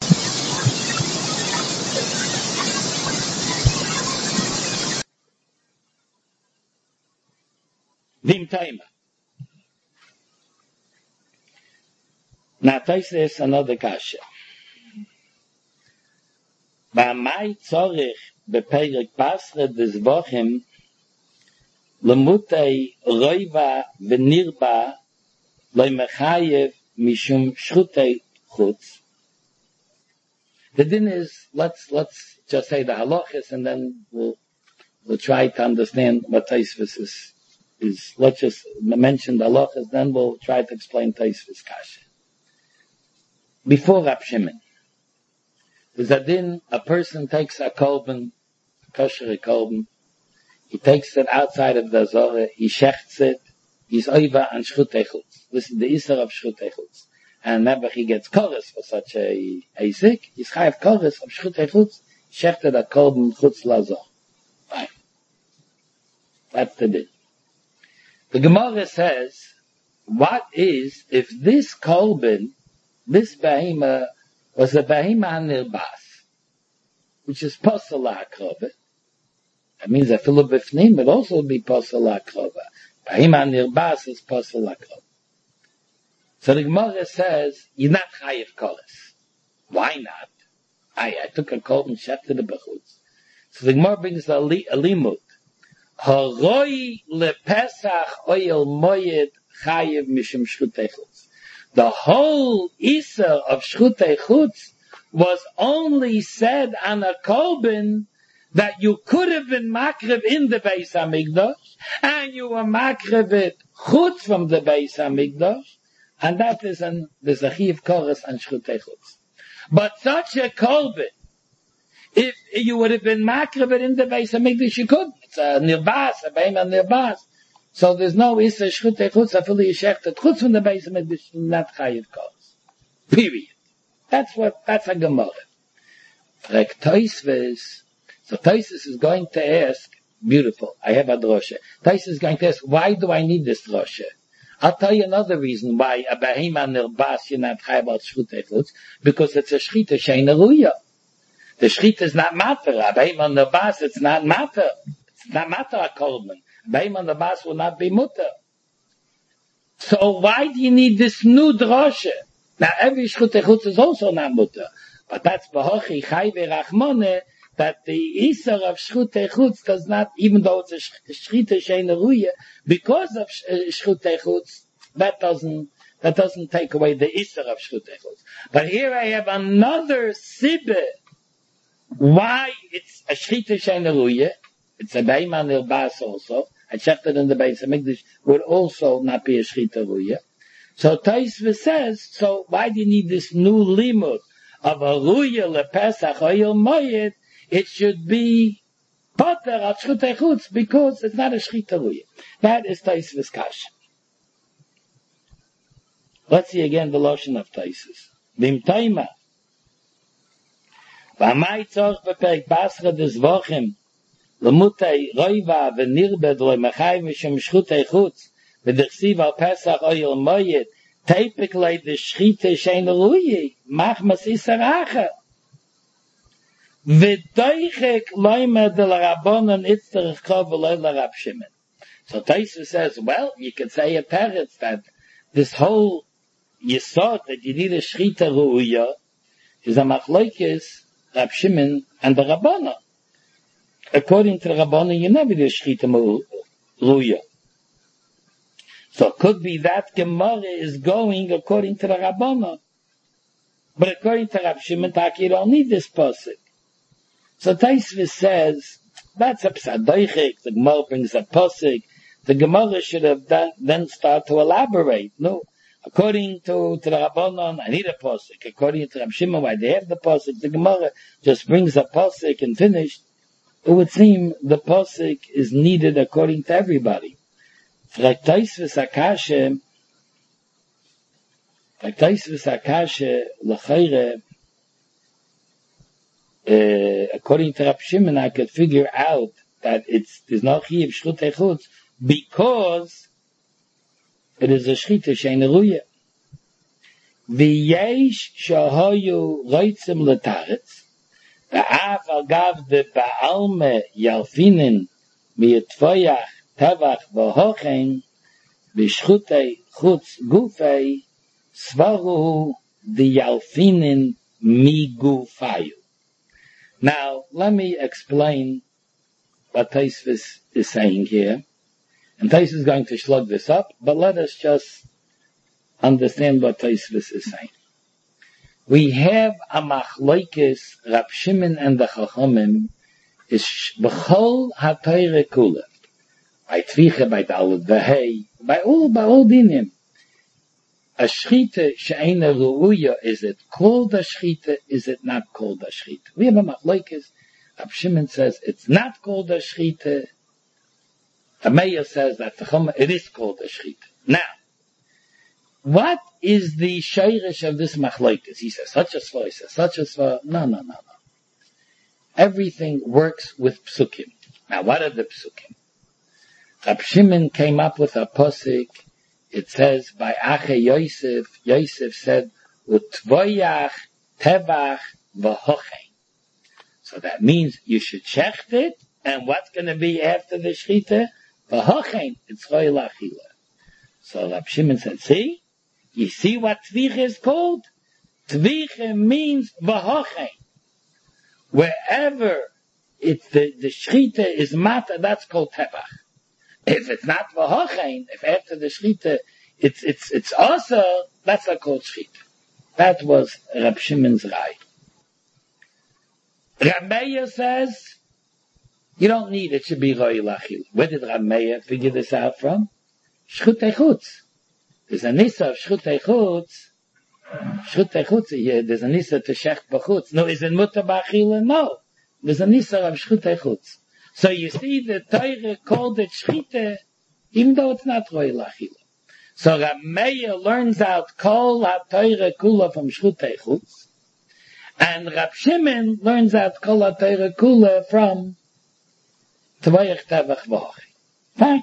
Vim Taima. Now, this is another kasha. Ba'amai tzorich בפרק פסחא דזבוחים למותי רויבה ונרבה לא מחייב משום שחותי חוץ. The din is, let's, let's just say the halachas and then we'll, we'll try to understand what Taisvis is, is, let's just mention the halachas, then we'll try to explain Taisvis kasha. Before Rab Shimon, there's a din, a person takes a kolben, kosher kolben, he takes it outside of the Zorah, he shechts it, he's over on shchutei chutz. This is the Isser of shchutei chutz. And never he gets chorus for such a Isik, he's chayav chorus of shchutei chutz, shechted a kolben chutz lazor. Fine. That's the din. The Gemara says, what is, if this kolben, this behema, was a behema nirbas, which is posel ha'akrova. That means that filu b'fnim would also be posel ha'akrova. Behema nirbas is posel ha'akrova. So the Gemara says, you're not chayiv kolis. Why not? I, I took a colt and shefted the bechutz. So the Gemara brings a, li, a limud. Haroi lepesach oyel moyed chayiv mishum shchutei chutz. The whole Isser of shchutei chutz was only said on a kolben that you could have been makrev in the Beis HaMikdash, and you were makrev it chutz from the Beis HaMikdash, and that is an, there's a chiv chorus on shchutei chutz. But such a kolben, if you would have been makrev it in the Beis HaMikdash, you could. It's a nirbas, a beima nirbas. So there's no Isser shchutei chutz, afili yishechtet chutz from the Beis HaMikdash, not chayiv chorus. Period. That's what, that's a Gemara. Frek Tosfos, so Tosfos is going to ask, beautiful, I have a drosha. Tosfos is going to ask, why do I need this drosha? I'll tell you another reason why a behema nirbas you're not chayav about shchutei chutz, because it's a shchita sheina ruya. The shchita is not matter. A behema nirbas, it's not matter. It's not matter a kolben. Behema nirbas will not be mutter. So why do you need this new drosha? Now every shchutei chutz is also not mutter, but that's b'hochi chai v'rachmone, that the Isser of shchutei chutz does not, even though it's a shchita sheina ruya, because of shchutei chutz, that doesn't, that doesn't take away the Isser of shchutei chutz. But here I have another sibbe, why it's a shchita sheina ruya, it's a beima nirbas also, I checked it in the Beis HaMikdash, would also not be a shchita ruya. So Tosfos says, so why do you need this new limud of a ruya lepesach oyel moyed? It should be poter al shchutei chutz because it's not a shchita ruya. That is Tosfos kasha. Let's see again the lotion of Tosfos. Vim Taima. V'amai tzorch b'perek Pascha d'zvochem l'mutei roiva v'nirbed lo'mechai mishum shchutei chutz v'dechsiv al Pesach oyel moyed typically the shchita sheina ruya machmas Isser acher v'doichek loimer de l'rabonon itzterich kov v'loy l'Rab Shimon. So Tosfos says, well, you could say a parrot that this whole yesod that you need a shchita ruya is a machlokes Rab Shimon and the Rabbanon. According to the Rabbanon, you never do shchita ruya. So it could be that Gemara is going according to the Rabbanon. But according to Rab Shimon, you don't need this pasuk. So Tosfos says, that's a psadoichik. The Gemara brings a posik. The Gemara should have done, then start to elaborate. No. According to, to the Rabbanon, I need a posik. According to Rab Shimon, why they have the posik, the Gemara just brings a posik and finished. It would seem the posik is needed according to everybody. Fraktaisvis akashe, fraktaisvis akashe, l'chayre, according to Rab Shimon, I could figure out that it's, there's no chiv shchutei chutz, because it is a shchita she'eina ruya. V'yesh shahayu roitzim l'taretz, v'af agav de ba'alme yalfinin mi'etvoyach tavach v'hochen v'shchutei chutz gufei svaruhu d'yalfinin mi gufayu. Now, let me explain what Tosfos is saying here. And Tosfos is going to slug this up, but let us just understand what Tosfos is saying. We have a machlokes, Rab Shimon and the Chachamim, is b'chol ha-Torah kula. By Tvicha, by Dalet V'hei, by all, by all dinim. A shchita she'eina ru'uya, is it called a shchita, is it not called a shchita? We have a machlokes. Rab Shimon says it's not called a shchita. The Meir says that the Chum, it is called a shchita. Now, what is the shayrish of this machlokes? He says such a svar, he says such a svar. No, no, no, no. Everything works with psukim. Now, what are the psukim? Rab Shimon came up with a posik. It says by Ache Yosef, Yosef said, Utvoyach tevach v'hochein. So that means you should shecht it, and what's going to be after the shchita? V'hochein, it's roy lachila. So Rab Shimon said, see? You see what tvicha is called? Tvicha means v'hochein. Wherever it's the, the shchita is mata, that's called tevach. If it's not v'hochein, if after the shchita it's it's it's also, that's not called shchita. That was Rab Shimon's rai. Rab Meir says you don't need it should be roy lachil. Where did Rab Meir figure this out from? Shchutei chutz. There's a nisa of shchutei chutz. Shchutei chutz here. There's a nisa to shecht b'chutz. No, is it mutar b'achila? No. There's a nisa of shchutei chutz. So you see the Torah called it shchita, even though it's not roy lachila. So Rab Meir learns out kol ha-Torah kula from shchutei chutz, and Rab Shimon learns out kol ha-Torah kula from tvoyach tevach v'hochein. Fine.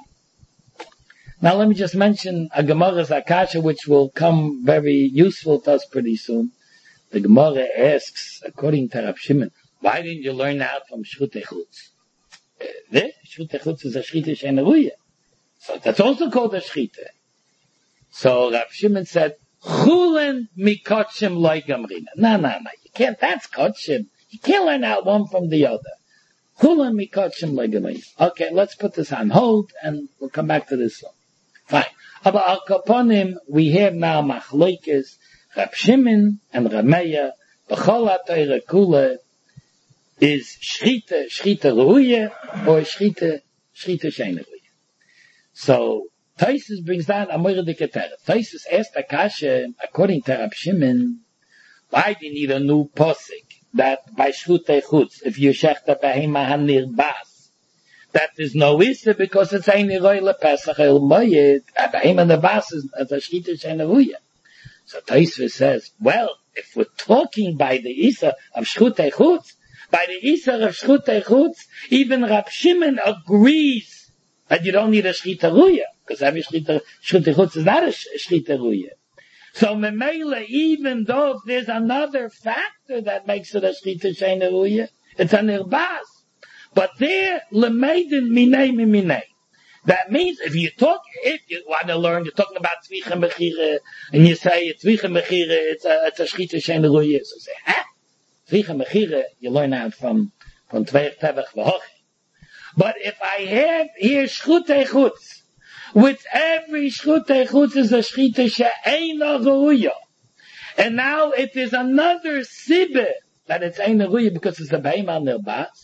Now let me just mention a Gemara's Akasha, which will come very useful to us pretty soon. The Gemara asks, according to Rab Shimon, why didn't you learn out from shchutei chutz? There, shchutei chutz is a shchita she'eina ruya. So that's also called a shchita. So Rab Shimon said, Chulen mikotshim loy gamrina. No, no, no. You can't, that's kotshim. You can't learn out one from the other. Chulen mikotshim loy gamrina. Okay, let's put this on hold and we'll come back to this one. Fine. But al kaponim, we have now machlokes, Rab Shimon and Rab Meir, b'chol ha-Torah kula, is shchita, shchita ruya, or shchita, shchita she'eina ruya. So, Tosfos brings down a moira de keteret. Tosfos asked Akasha, according to Rab Shimon, why do you need a new posik that by shchutei chutz, if you shecht a behema hanir bas, that there's no issa because it's ein roy lepesach el moyed, a behema hanir bas is a shchita she'eina ruya. So Tosfos says, well, if we're talking by the issa of shchutei chutz, by the Isar of Shchutei Chutz, even Rab Shimon agrees that you don't need a Shchita Ruya, because every Shchita, Shchutei Chutz is not a Shchita Ruya. So Memela, even though there's another factor that makes it a Shchita She'eina Ruya, it's an Irbaz. But there, Lemeidin Minei Minei. That means if you talk, if you want to learn, you're talking about Tzvicha Mechira, and you say Tzvicha Mechira, it's a, it's a Shchita She'eina Ruya. So say, huh? Tzvicha Mechira, you learn out from, from Tvoyach Tevach V'hochein. But if I have here Shchutei Chutz, with every Shchutei Chutz is a Shchita she'eina ruya. And now it is another Sibbe that it's eina ruya because it's a Behema Nirbas.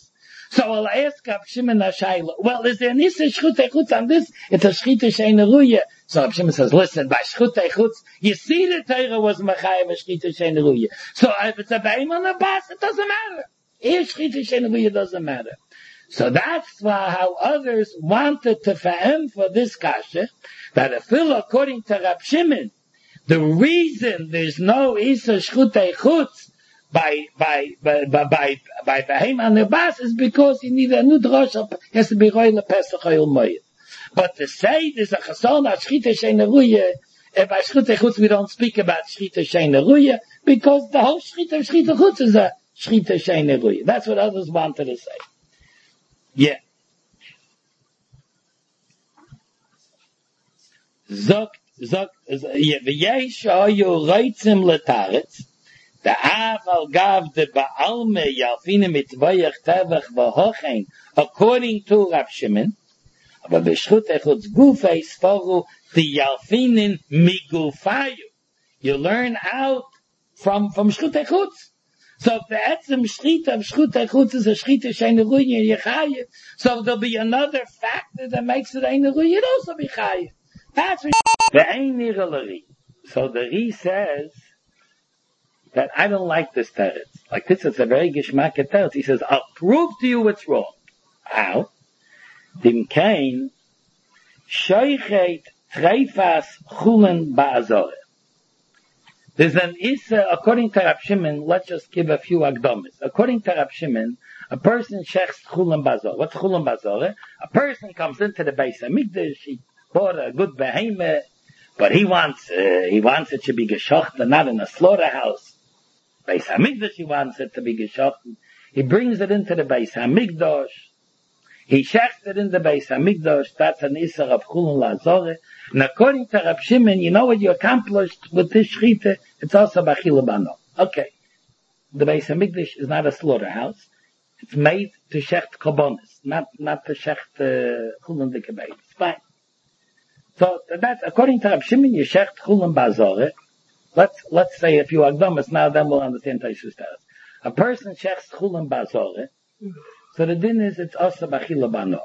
So I'll ask Rab Shimon Ashayla, well, is there an Issa Shchutei Chutz on this? It's a Shchita Sheina Ruya. So Rab Shimon says, listen, by Shchutei Chutz, you see the Torah was Machayev a Shchita Sheina Ruya. So if it's a Beim on the bas, it doesn't matter. If Shchita Sheina Ruya doesn't matter. So that's why how others wanted to fahem for this kasha, that if according to Rab Shimon, the reason there's no Issa Shchutei Chutz by by by by by by Behema Nebas is because you need a new drosha, has to be royal Pesach oil moed. But to say there's a chasson at Shchita Sheina Ruya, and by Shchita Chutz we don't speak about Shchita Sheina Ruya, because the whole Shchita Shchita Chutz is a Shchita Sheina Ruya. That's what others wanted to say. Yeah. Zok, zok, v'yesh ha'yu reitzim letaretz, the av al gav de ba'alme yalfine mitzvayach tevach v'hochein, according to Rab Shimon, aber b'shchutei chutz gufei sforu the yalfinin migufayu. You learn out from, from shchutei chutz. So if the etzem shchita of shchutei chutz is a shchita sheina ruya yechayev, so there'll be another factor that makes it eina ruya, it also be chayev. That's what the ein niralari. So the Ri says that I don't like this teretz. Like this is a very geshmak teretz. He says, I'll prove to you what's wrong. How? Dim kain shoichet treifas chulen ba'azoreh. There's an Issa, according to Rab Shimon, let's just give a few agdomis. According to Rab Shimon, a person shechs chulen ba'azoreh. What's chulen ba'azoreh? A person comes into the Beis HaMikdash, he bought a good behemoth, but he wants, uh, he wants it to be geshocht and not in a slaughterhouse. Beis HaMikdash, he wants it to be geshocht. He brings it into the Beis HaMikdash. He shechs it in the Beis HaMikdash. That's an Issa of chulen la'azoreh. And according to Rab Shimon, you know what you accomplished with this shchita? It's also b'achila bano. Okay. The Beis HaMikdash is not a slaughterhouse. It's made to shecht kobonis, not, not to shecht, uh, chulen dikabeit. It's fine. So that's, according to Rab Shimon, you shecht chulen ba'azoreh. Let's, let's say a few agdomas now, then we'll understand Taishus Teres. A person shechts chulen ba'azoreh. So the din is, it's also b'achila bano.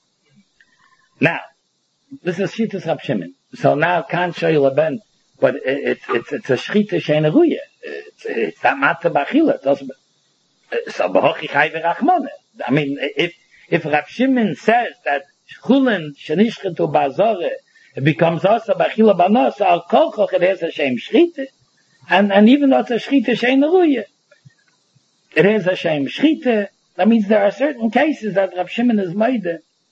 Now, this is Shittas Rab Shimon. So now can't show you Laben, but it, it's it's it's a Shchita Sheina Ruya. It's it's not Mata Bachila. It's also so B'hochi Chai V'Rachmone. I mean, if if Rab Shimon says that Chulen Shenishchetu Ba'azoreh it becomes also Bachila Banos, so Al Kolchoch it has a Shem Shchita, and and even though it's a Shchita Sheina Ruya, it has a Shem Shchita. That means there are certain cases that Rab Shimon is made.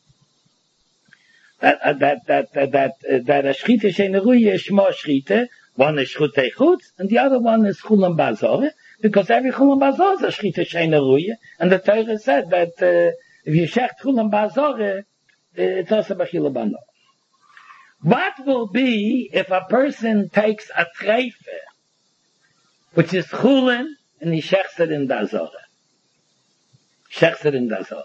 That, uh, that, that, that, that, uh, that a shchita sheina ruya is shmo shchita, one is shchutei chutz, and the other one is chulen ba'azoreh, because every chulen ba'azoreh is a shchita sheina ruya, and the Torah said that, uh, if you shecht chulen ba'azoreh, it's also b'chila bano. What will be if a person takes a treife, which is chulen, and he shechts it in the azoreh? Shechts it in the azoreh.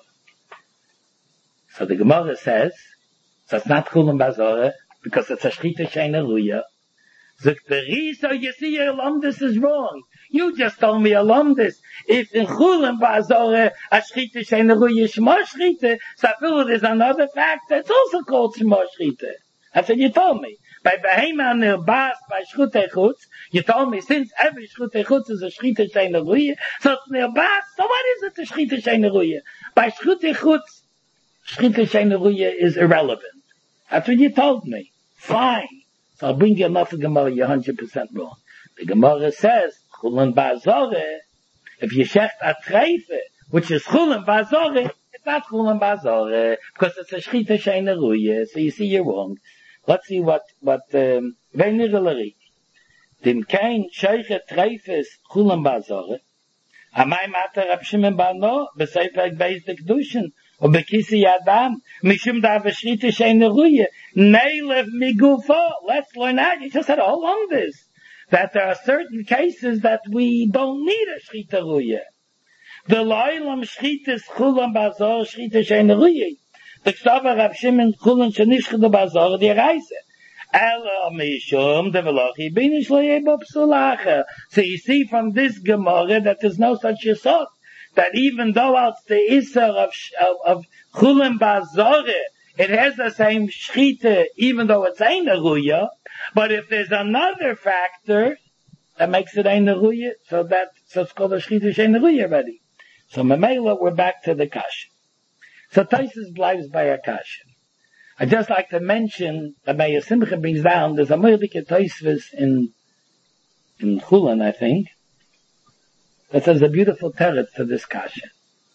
So the Gemara says, so it's not chulen ba'azoreh, because it's a shchita sheina ruya. So the reason you see your alumnus is wrong. You just told me alumnus. If in chulen ba'azoreh, a shchita sheina ruya shmo shchita, so I feel there's another fact that's also called shmo shchita. That's what you told me. By behema nirbas, by shchutei chutz, you told me since every shchutei chutz is a shchita sheina ruya, so it's nirbas, so what is it, the shchita sheina ruya? By shchutei chutz, shchita sheina ruya is irrelevant. That's what you told me. Fine. So I'll bring you another Gemara, you're one hundred percent wrong. The Gemara says, chulen ba'azoreh, if you shecht a treife, which is chulen ba'azoreh, it's not chulen ba'azoreh, because it's a shchita sheina ruya, so you see you're wrong. Let's see what, what, um, v'niralari. Dim kein sheiche treifes chulen ba'azoreh, amay mata Rab Shimon ba'no, b'sefer beis de kedushin, or bekisi yadam, mishum da v'shrita sheina ruya, neilev migufo. Let's learn that. You just said all along this, that there are certain cases that we don't need a shrita ruya. The loilam shritas chulen ba'azoreh, shrita sheina ruya. The k'tava Rab Shimon chulen shenishchetu ba'azoreh di reise. Ela mishum de velochi binish lo yebo psulacha. So you see from this Gemara that there's no such yesod. that even though it's the Isser of, of, of Chulin Bazore, it has the same Shchita, even though it's Ein Ruya, but if there's another factor that makes it Ein Ruya, so that, so it's called a Shchita Ein Ruya already. So Mamela, we're back to the Kasha. So Taisus bleibt by a Kasha. I'd just like to mention that Meir Simcha brings down, there's a Mordike Taisvis in, in Chulin, I think, that says a beautiful teretz to this Kasha.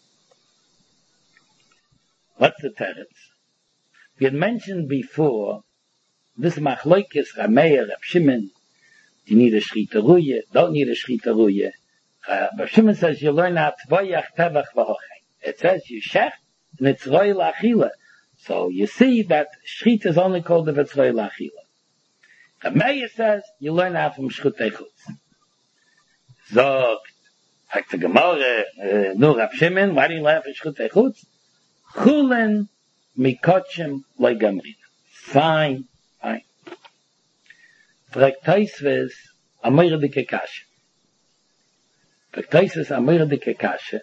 What's the teretz? We had mentioned before, this Machloikis, Rameir, Reb Shimon, you need a Shchita Ruye, don't need a Shchita Ruye. Uh, Reb Shimon says you learn out Tvoyach Tevach V'Hochei. It says you shech, and it's Roy L'Achila. So you see that Shchita is only called if it's Roy L'Achila. Rameir says you learn out from Shchutei Chutz. Zog, like the Gemara, uh, no Reb Shimon, why do you learn from Shchutei Chutz? Chulin Mikochim Legamrin. Fine, fine. Fragt Taisves, Amir de Kekashe. Fragt Taisves, Amir de Kekashe.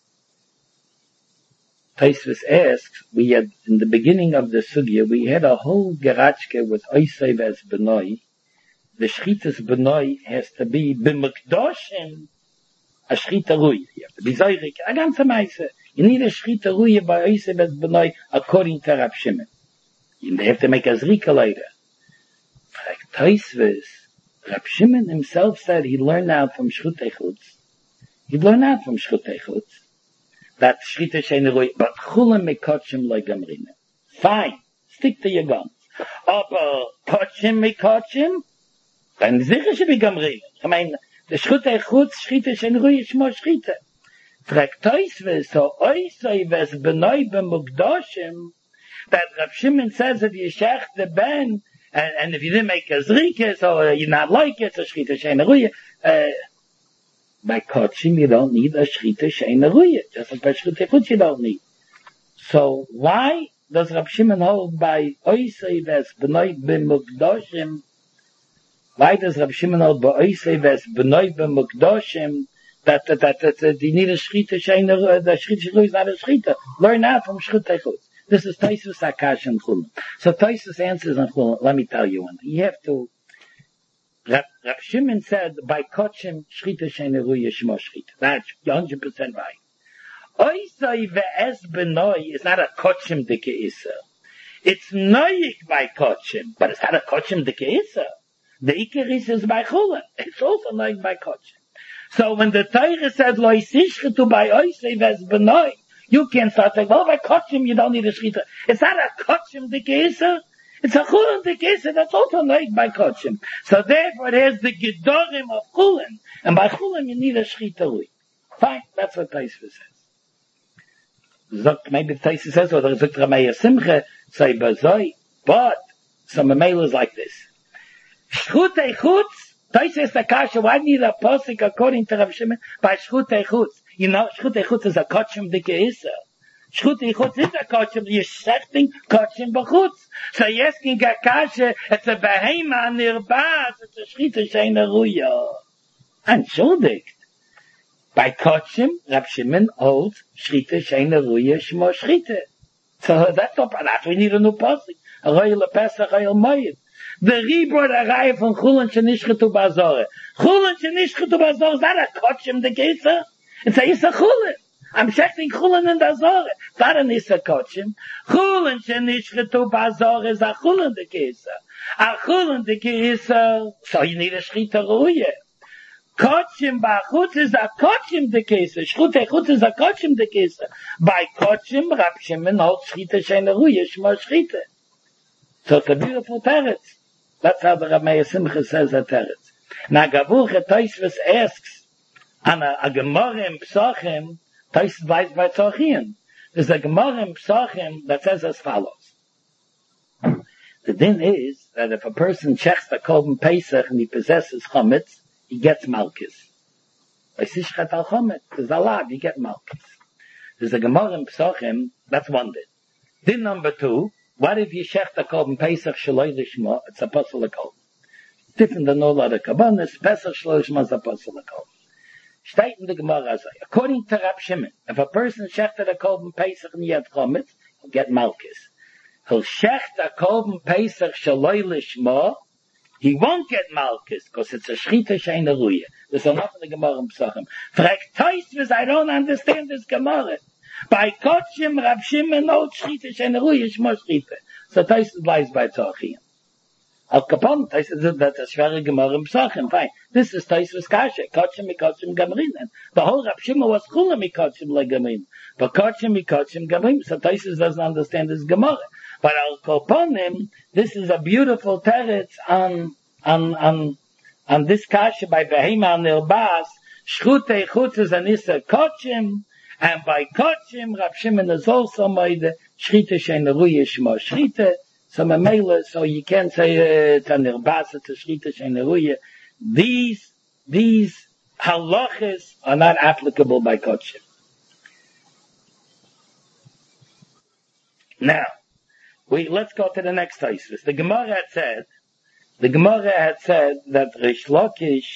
Taisves asks, we had, in the beginning of the sugya, we had a whole gerachke with Oisei Ves Benoi. The Shchitas Benoi has to be B'Mekdoshim a Shchita Ruya. You have to be Zoyrik. A ganze Meise. You need a Shchita Ruya by Oisei Ves Benoi according to Rab Shimon. They have to make a Zrika later. Like Taisves, Rab Shimon himself said he learned out from Shchutei Chutz. He learned out from Shchutei Chutz that Shchita Shein Ruya, but Chulin Mikochim Legamrin. Fine, stick to your guns. Aber Kochim Mikochim, then sicher should be Gamrin. I mean, the Shchutei Chutz, Shchita Shein Ruya, Shmo Shchita. Fragt Taisves, so Oisei Ves Benoi B'Mukdoshim, that Rab Shimon says if you shech the ben, and, and if you didn't make a zrika, so you're not like it, so shchita sheina ruya, uh, by kochim you don't need a shchita sheina ruya, just like by shchita chutz you don't need. So why does Rab Shimon hold by oisei ves b'noi b'mukdoshim, why does Rab Shimon hold by oisei ves b'noi b'mukdoshim, that, that, that, that, that you need a shchita sheina ruya, the shchita sheina ruya is not a shchita, learn out from shchita chutz. This is Taisus Akash and Chulin. So Taisus answers on Chulin. Let me tell you one. You have to, Rab, Rab Shimon said, by Kochim, Shchita Sheina Ruya Shmo Shchita. That's one hundred percent right. Oisai ve'es benoi is not a Kochim dike Issa. It's noyik by Kochim, but it's not a Kochim dike Issa. The Iker Issa is by Chulin. It's also noyik by Kochim. So when the Torah said, Lo Isishchetu by Oisai ve'es benoi, you can't start saying, well, by Kochim, you don't need a Shchita. It's not a Kochim Dikeisa. It's a Chulin Dikeisa that's also made by Kochim. So therefore, it has the Gedorim of Chulin. And by Chulin, you need a Shchita. Fine, that's what Taisva says. Maybe Taisva says, or the Zuk Rameir Simcha, say, Bazoi, but some Mamela is like this. Shchutei Chutz, Taisva is the Kasha, why need a Posik according to Rav Shimon? By Shchutei Chutz. You know, Shchutei Chutz is a Kochim Dike Issa. Shchutei Chutz is a Kochim, you're shechting Kochim B'chutz. So you're asking a Kasha, it's a Behema Nirbaz, it's a Shchita Sheina Ruya. Entschuldigt. By Kochim, Rab Shimon holds Shchita Sheina Ruya Shmo Shchita. So that's not, that's we need a new Posik. A Royal Pesach, a Royal Moed. The Ribor, a Raya von Chulin Shenishchetu Bazore. Chulin Shenishchetu Bazore is not a Kochim Dike Issa. It's a Issa Chulin. I'm checking Chulin and Azor. It's not an Issa Kochim. Chulin Shenishchetu Bazor is a Chulin Dike Issa. A Chulin Dike Issa, so you need a Shchita Ruya. Kochim B'chutz is a Kochim Dike Issa. Shchutei Chutz is a Kochim Dike Issa. By Kochim, Rab Shimon holds Shchita Sheina Ruya, Shmo Shchita. So it's a beautiful teretz. That's how the Rameir Simcha says a teretz. Now Gavuche Taisvis asks, and a, a Gemara in Psachim, Taisvis weiß by Tzachim. There's a Gemara in Psachim that says as follows. The din is that if a person checks the Korban Pesach and he possesses Chometz, he gets Malchus. By Sishchat al Chometz, there's a lot, you get Malchus. There's a Gemara in Psachim, that's one din. Din number two, what if you check the Korban Pesach Shaloi Lishma, it's a Apostle of Korban. Different than all other Kabbanis, Pesach Shaloi Lishma is a Apostle of Korban. Steht in the Gemara, according to Rab Shimon, if a person shechted a Korban Pesach and yet Chometz, he'll get Malchus. He'll shecht a Korban Pesach shaloi lishma, he won't get Malchus, because it's a Shchita she'ein ruya. There's enough in the Gemara in Pesachim. Frag Tosfos, I don't understand this Gemara. By Kotshim, Rab Shimon, no Shchita she'ein ruya, shmo Shchita. So Tosfos lies by Tzachim. Al Kapon, Tosfos, that's a schwere Gemara in Pesachim. Fine. This is Tosfos Kasha. Kotshim, Mikotshim, Gamrin. The whole Rab Shimon was Chula, Mikotshim, Legamrin. But Kotshim, Mikotshim, Gamrin. So Tosfos doesn't understand this Gemara. But Al Koponim, this is a beautiful teretz on, on, on, on this kasha by Behema Nirbas, Shchutei Chutz is an Issa Kotshim, and by Kotshim, Rab Shimon is also made Shchita Shein Ruya Shmo Shchita, so Mamela, so you can't say uh, it's a Nirbas, it's a Shchita Shein Ruya. These, these halachas are not applicable by Kotshim. Now, We, let's go to the next Tosfos. The Gemara had said, the Gemara had said that Rish Lakish,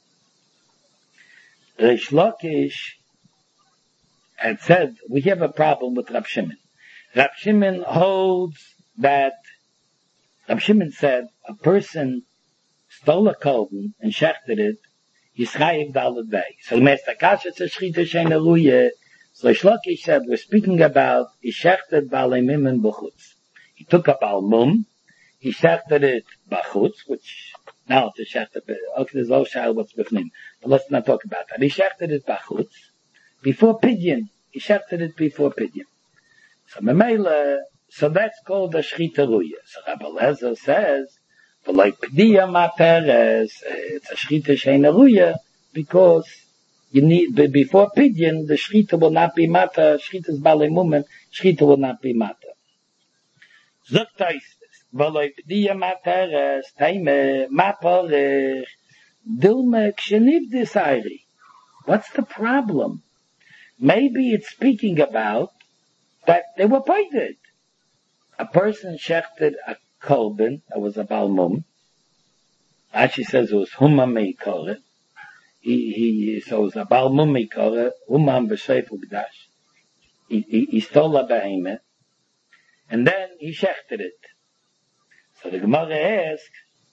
Rish Lakish had said, we have a problem with Rab Shimon. Rab Shimon holds that, Rab Shimon said, a person stole a korban and shechted it, he's chayiv daled bay. So Master Kasha says, Shchita she'ein ruya. So Rish Lakish said, we're speaking about, he shechted balei mimen b'chutz. He took up al mum, he shechted it bachutz, which now to shechted it, okay, there's no shayl what's b'fnim, but let's not talk about that. He shechted it bachutz, before pidyon. He shechted it before pidyon. So memela, so that's called a shchita ruya. So Rabbi Eliezer says, but like pidiyah materes, it's a shchita she'ein ruya, because you need, before pidyon, the shchita will not be mata, shchita's balei mumen, shchita will not be mata. Zok Tosfos, v'loi p'diya materes, taime, maporech, dilme ksheniv disayri. What's the problem? Maybe it's speaking about that they were pointed. A person shechted a korban, that was a balmum. Rashi says it was humma meikore. He, he, so it was a balmum meikore, humam b'sheif u'gdash. He, he, he stole a behemoth. And then he shechted it. So the Gemara asks,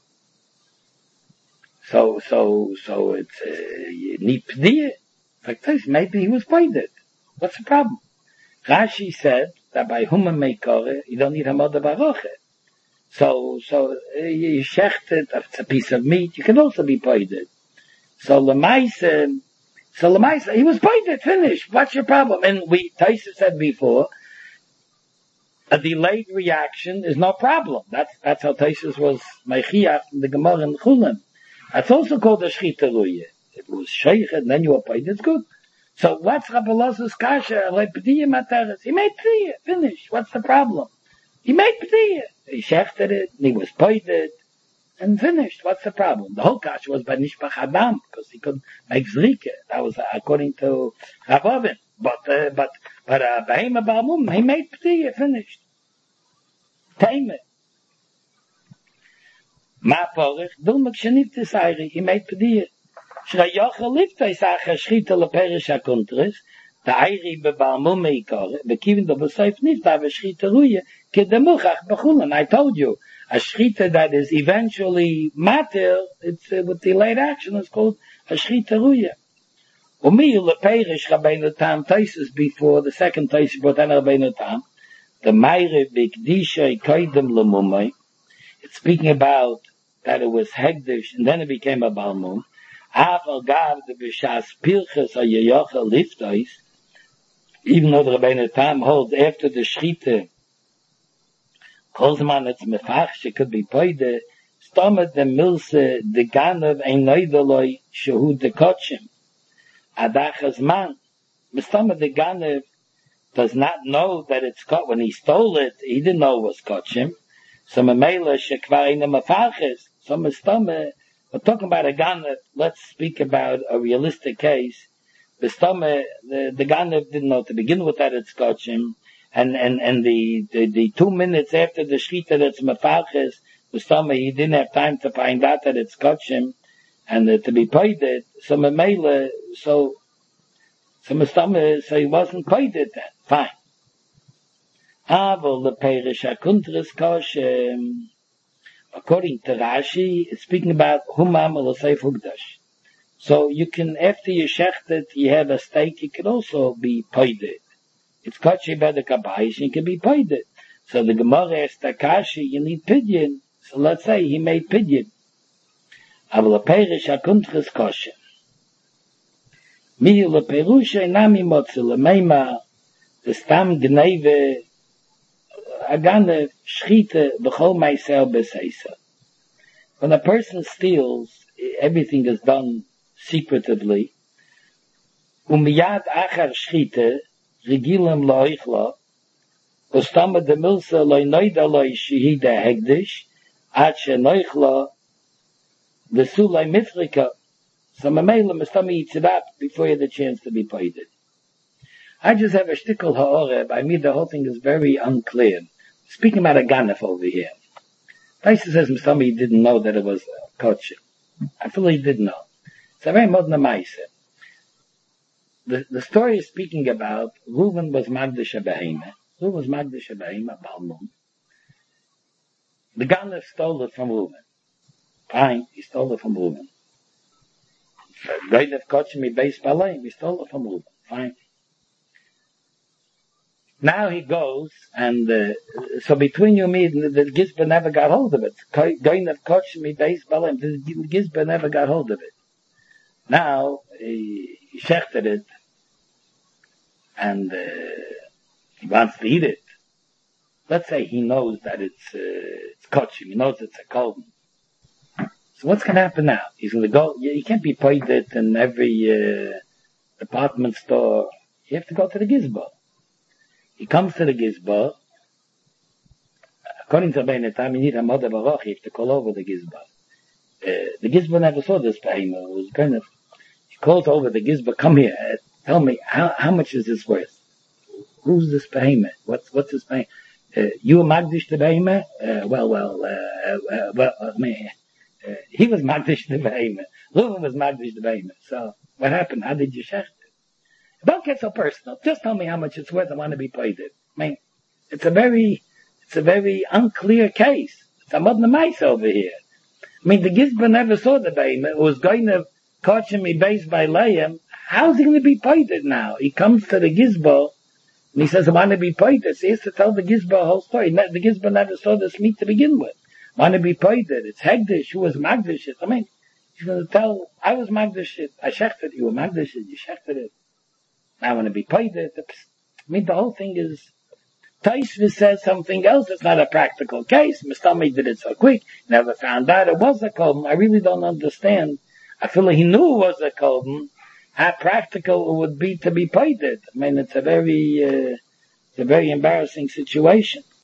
so, so, so it's, nipdiyah. Uh, like maybe he was pointed. What's the problem? Rashi said that by Humma Meikore, you don't need Hamada Baroche. So, so, uh, you shechted, if it's a piece of meat, you can also be pointed. So Lamaisa, so Lamaisa, he was pointed, finished. What's your problem? And we, Tosfos said before, a delayed reaction is no problem. That's, that's how Tosfos was Meichiach in the Gemara in Chulim. That's also called a Shchita Ruya. If it was Sheikh and then you appoint, it's good. So what's Rabbi Elazar's kasha? Like P'diyah materes. He made P'diyah. Finish. What's the problem? He made P'diyah. He shechted it, and he was pointed, and finished. What's the problem? The whole kasha was by Nishpach Adam, because he could make Zrika. That was according to Rav Ovin. But, uh, but, but, uh, Behema Balmum, he made P'diyah, finished. Taime. Ma porich, dul mek shenif tisayri, he made P'diyah. Shrayocha lifta isacha shchita leperish hakuntris, the ayri bebalmum meikore, bekivin do besoif nifta v'shchita ruya, kedemuchach b'chulan. I told you, a shchita that is eventually matir, it's uh, with delayed action, it's called a shchita ruya. Umi leperish Rabbeinu Tam Tosfos before the second Tosfos brought down Rabbeinu Tam, the Meire Bikdisha Koidem Lemumay. It's speaking about that it was Hegdish and then it became a Balmum. Aval Gav the Bishas Pilches Ayayocha Liftois. Even though the Rabbeinu Tam holds after the Shchita, Kolzman it's Mefach, she could be poide. Stomet the Milse the Ganav Ein Neidaloi Shehu de Kotshim. Adachas man, Mistama the Ganev does not know that it's caught. When he stole it, he didn't know it was Kotshim. So Mamela Shekvarina Mafaches. So Mistama, we're talking about a Ganev. Let's speak about a realistic case. Mistama, the, the Ganev didn't know to begin with that it's Kotshim. And, and, and the, the, the two minutes after the Shchita that's Mafaches, Mistama, he didn't have time to find out that it's Kotshim. and uh, to be paid it, so Mamela, so, so Mustama, so he wasn't paid it then. Fine. Aval the Perish HaKuntras Koshem, according to Rashi, it's speaking about Humam or Seif Hugdash. So you can, after you shechted, you have a steak, you can also be paid it. It's Kochi by the Kabayis, you can be paid it. So the Gemara asked Takashi, you need pidyon. So let's say he made pidyon. Aval the Perish HaKuntras Koshem. Mi le Perusha Nami Motze le Meima, the Stam Gneve, Agane Schriete B'chol Meisel B'Seisa. When a person steals, everything is done secretively. Umiyad Achar Schriete Regilam Loichla Ostama de Milsa Loi Noida Loi Shihida Hegdish Ad She Noichla Vesulai Mifrika. So Mamela Mustama eats it up before you had the chance to be paid it. I just have a shtickle ha'oreb. I mean, the whole thing is very unclear. Speaking about a ganef over here. Taisa says Mustama didn't know that it was a koch. I feel he didn't know. It's a very modern maise. The, the story is speaking about Reuven was Magdish Behema. Reuven was Magdish Behema, Balmum. The ganef stole it from Reuven. Fine, he stole it from Reuven. Goynef koch me base balay, he stole it from Reuven. Fine. Now he goes, and uh, so between you and me, the Gizba never got hold of it. Going of coach me base balem, the Gizba never got hold of it. Now he, he shechted it, and uh, he wants to eat it. Let's say he knows that it's uh, it's kochim, he knows it's a kolben. So what's going to happen now? He's going to go. He can't be paid it in every uh, department store. You have to go to the Gizba. He comes to the Gizba. According to Rabbeinu Tam, you need a mother baruch, you have to call over the Gizba. Uh, the Gizba never saw this behemoth. It was kind of, he calls over the Gizba, come here, uh, tell me, how, how much is this worth? Who's this behemoth? What's, what's this behemoth? Uh, you a Magdish the behemoth? Uh, well, well, uh, uh, well, uh, man, uh, he was Magdish the behemoth. Reuven was Magdish the behemoth. So, what happened? How did you shecht? Don't get so personal. Just tell me how much it's worth. I want to be paid it. I mean, it's a very, it's a very unclear case. It's a modern mice over here. I mean, the Gizba never saw the behemoth. It was going to catch him base by Layim. How's he going to be paid it now? He comes to the Gizba and he says, I want to be paid it. So he has to tell the Gizba a whole story. The Gizba never saw this meat to begin with. I want to be paid it. It's Hegdish. Who was Magdish it? I mean, he's going to tell, I was Magdish it. I shechted it. You were Magdish it. You shechted it. I want to be paid it. I mean, the whole thing is, Taishvis says something else. It's not a practical case. Mustami did it so quick. Never found out it was a kolben. I really don't understand. I feel like he knew it was a kolben. How practical it would be to be paid it. I mean, it's a very, uh, it's a very embarrassing situation.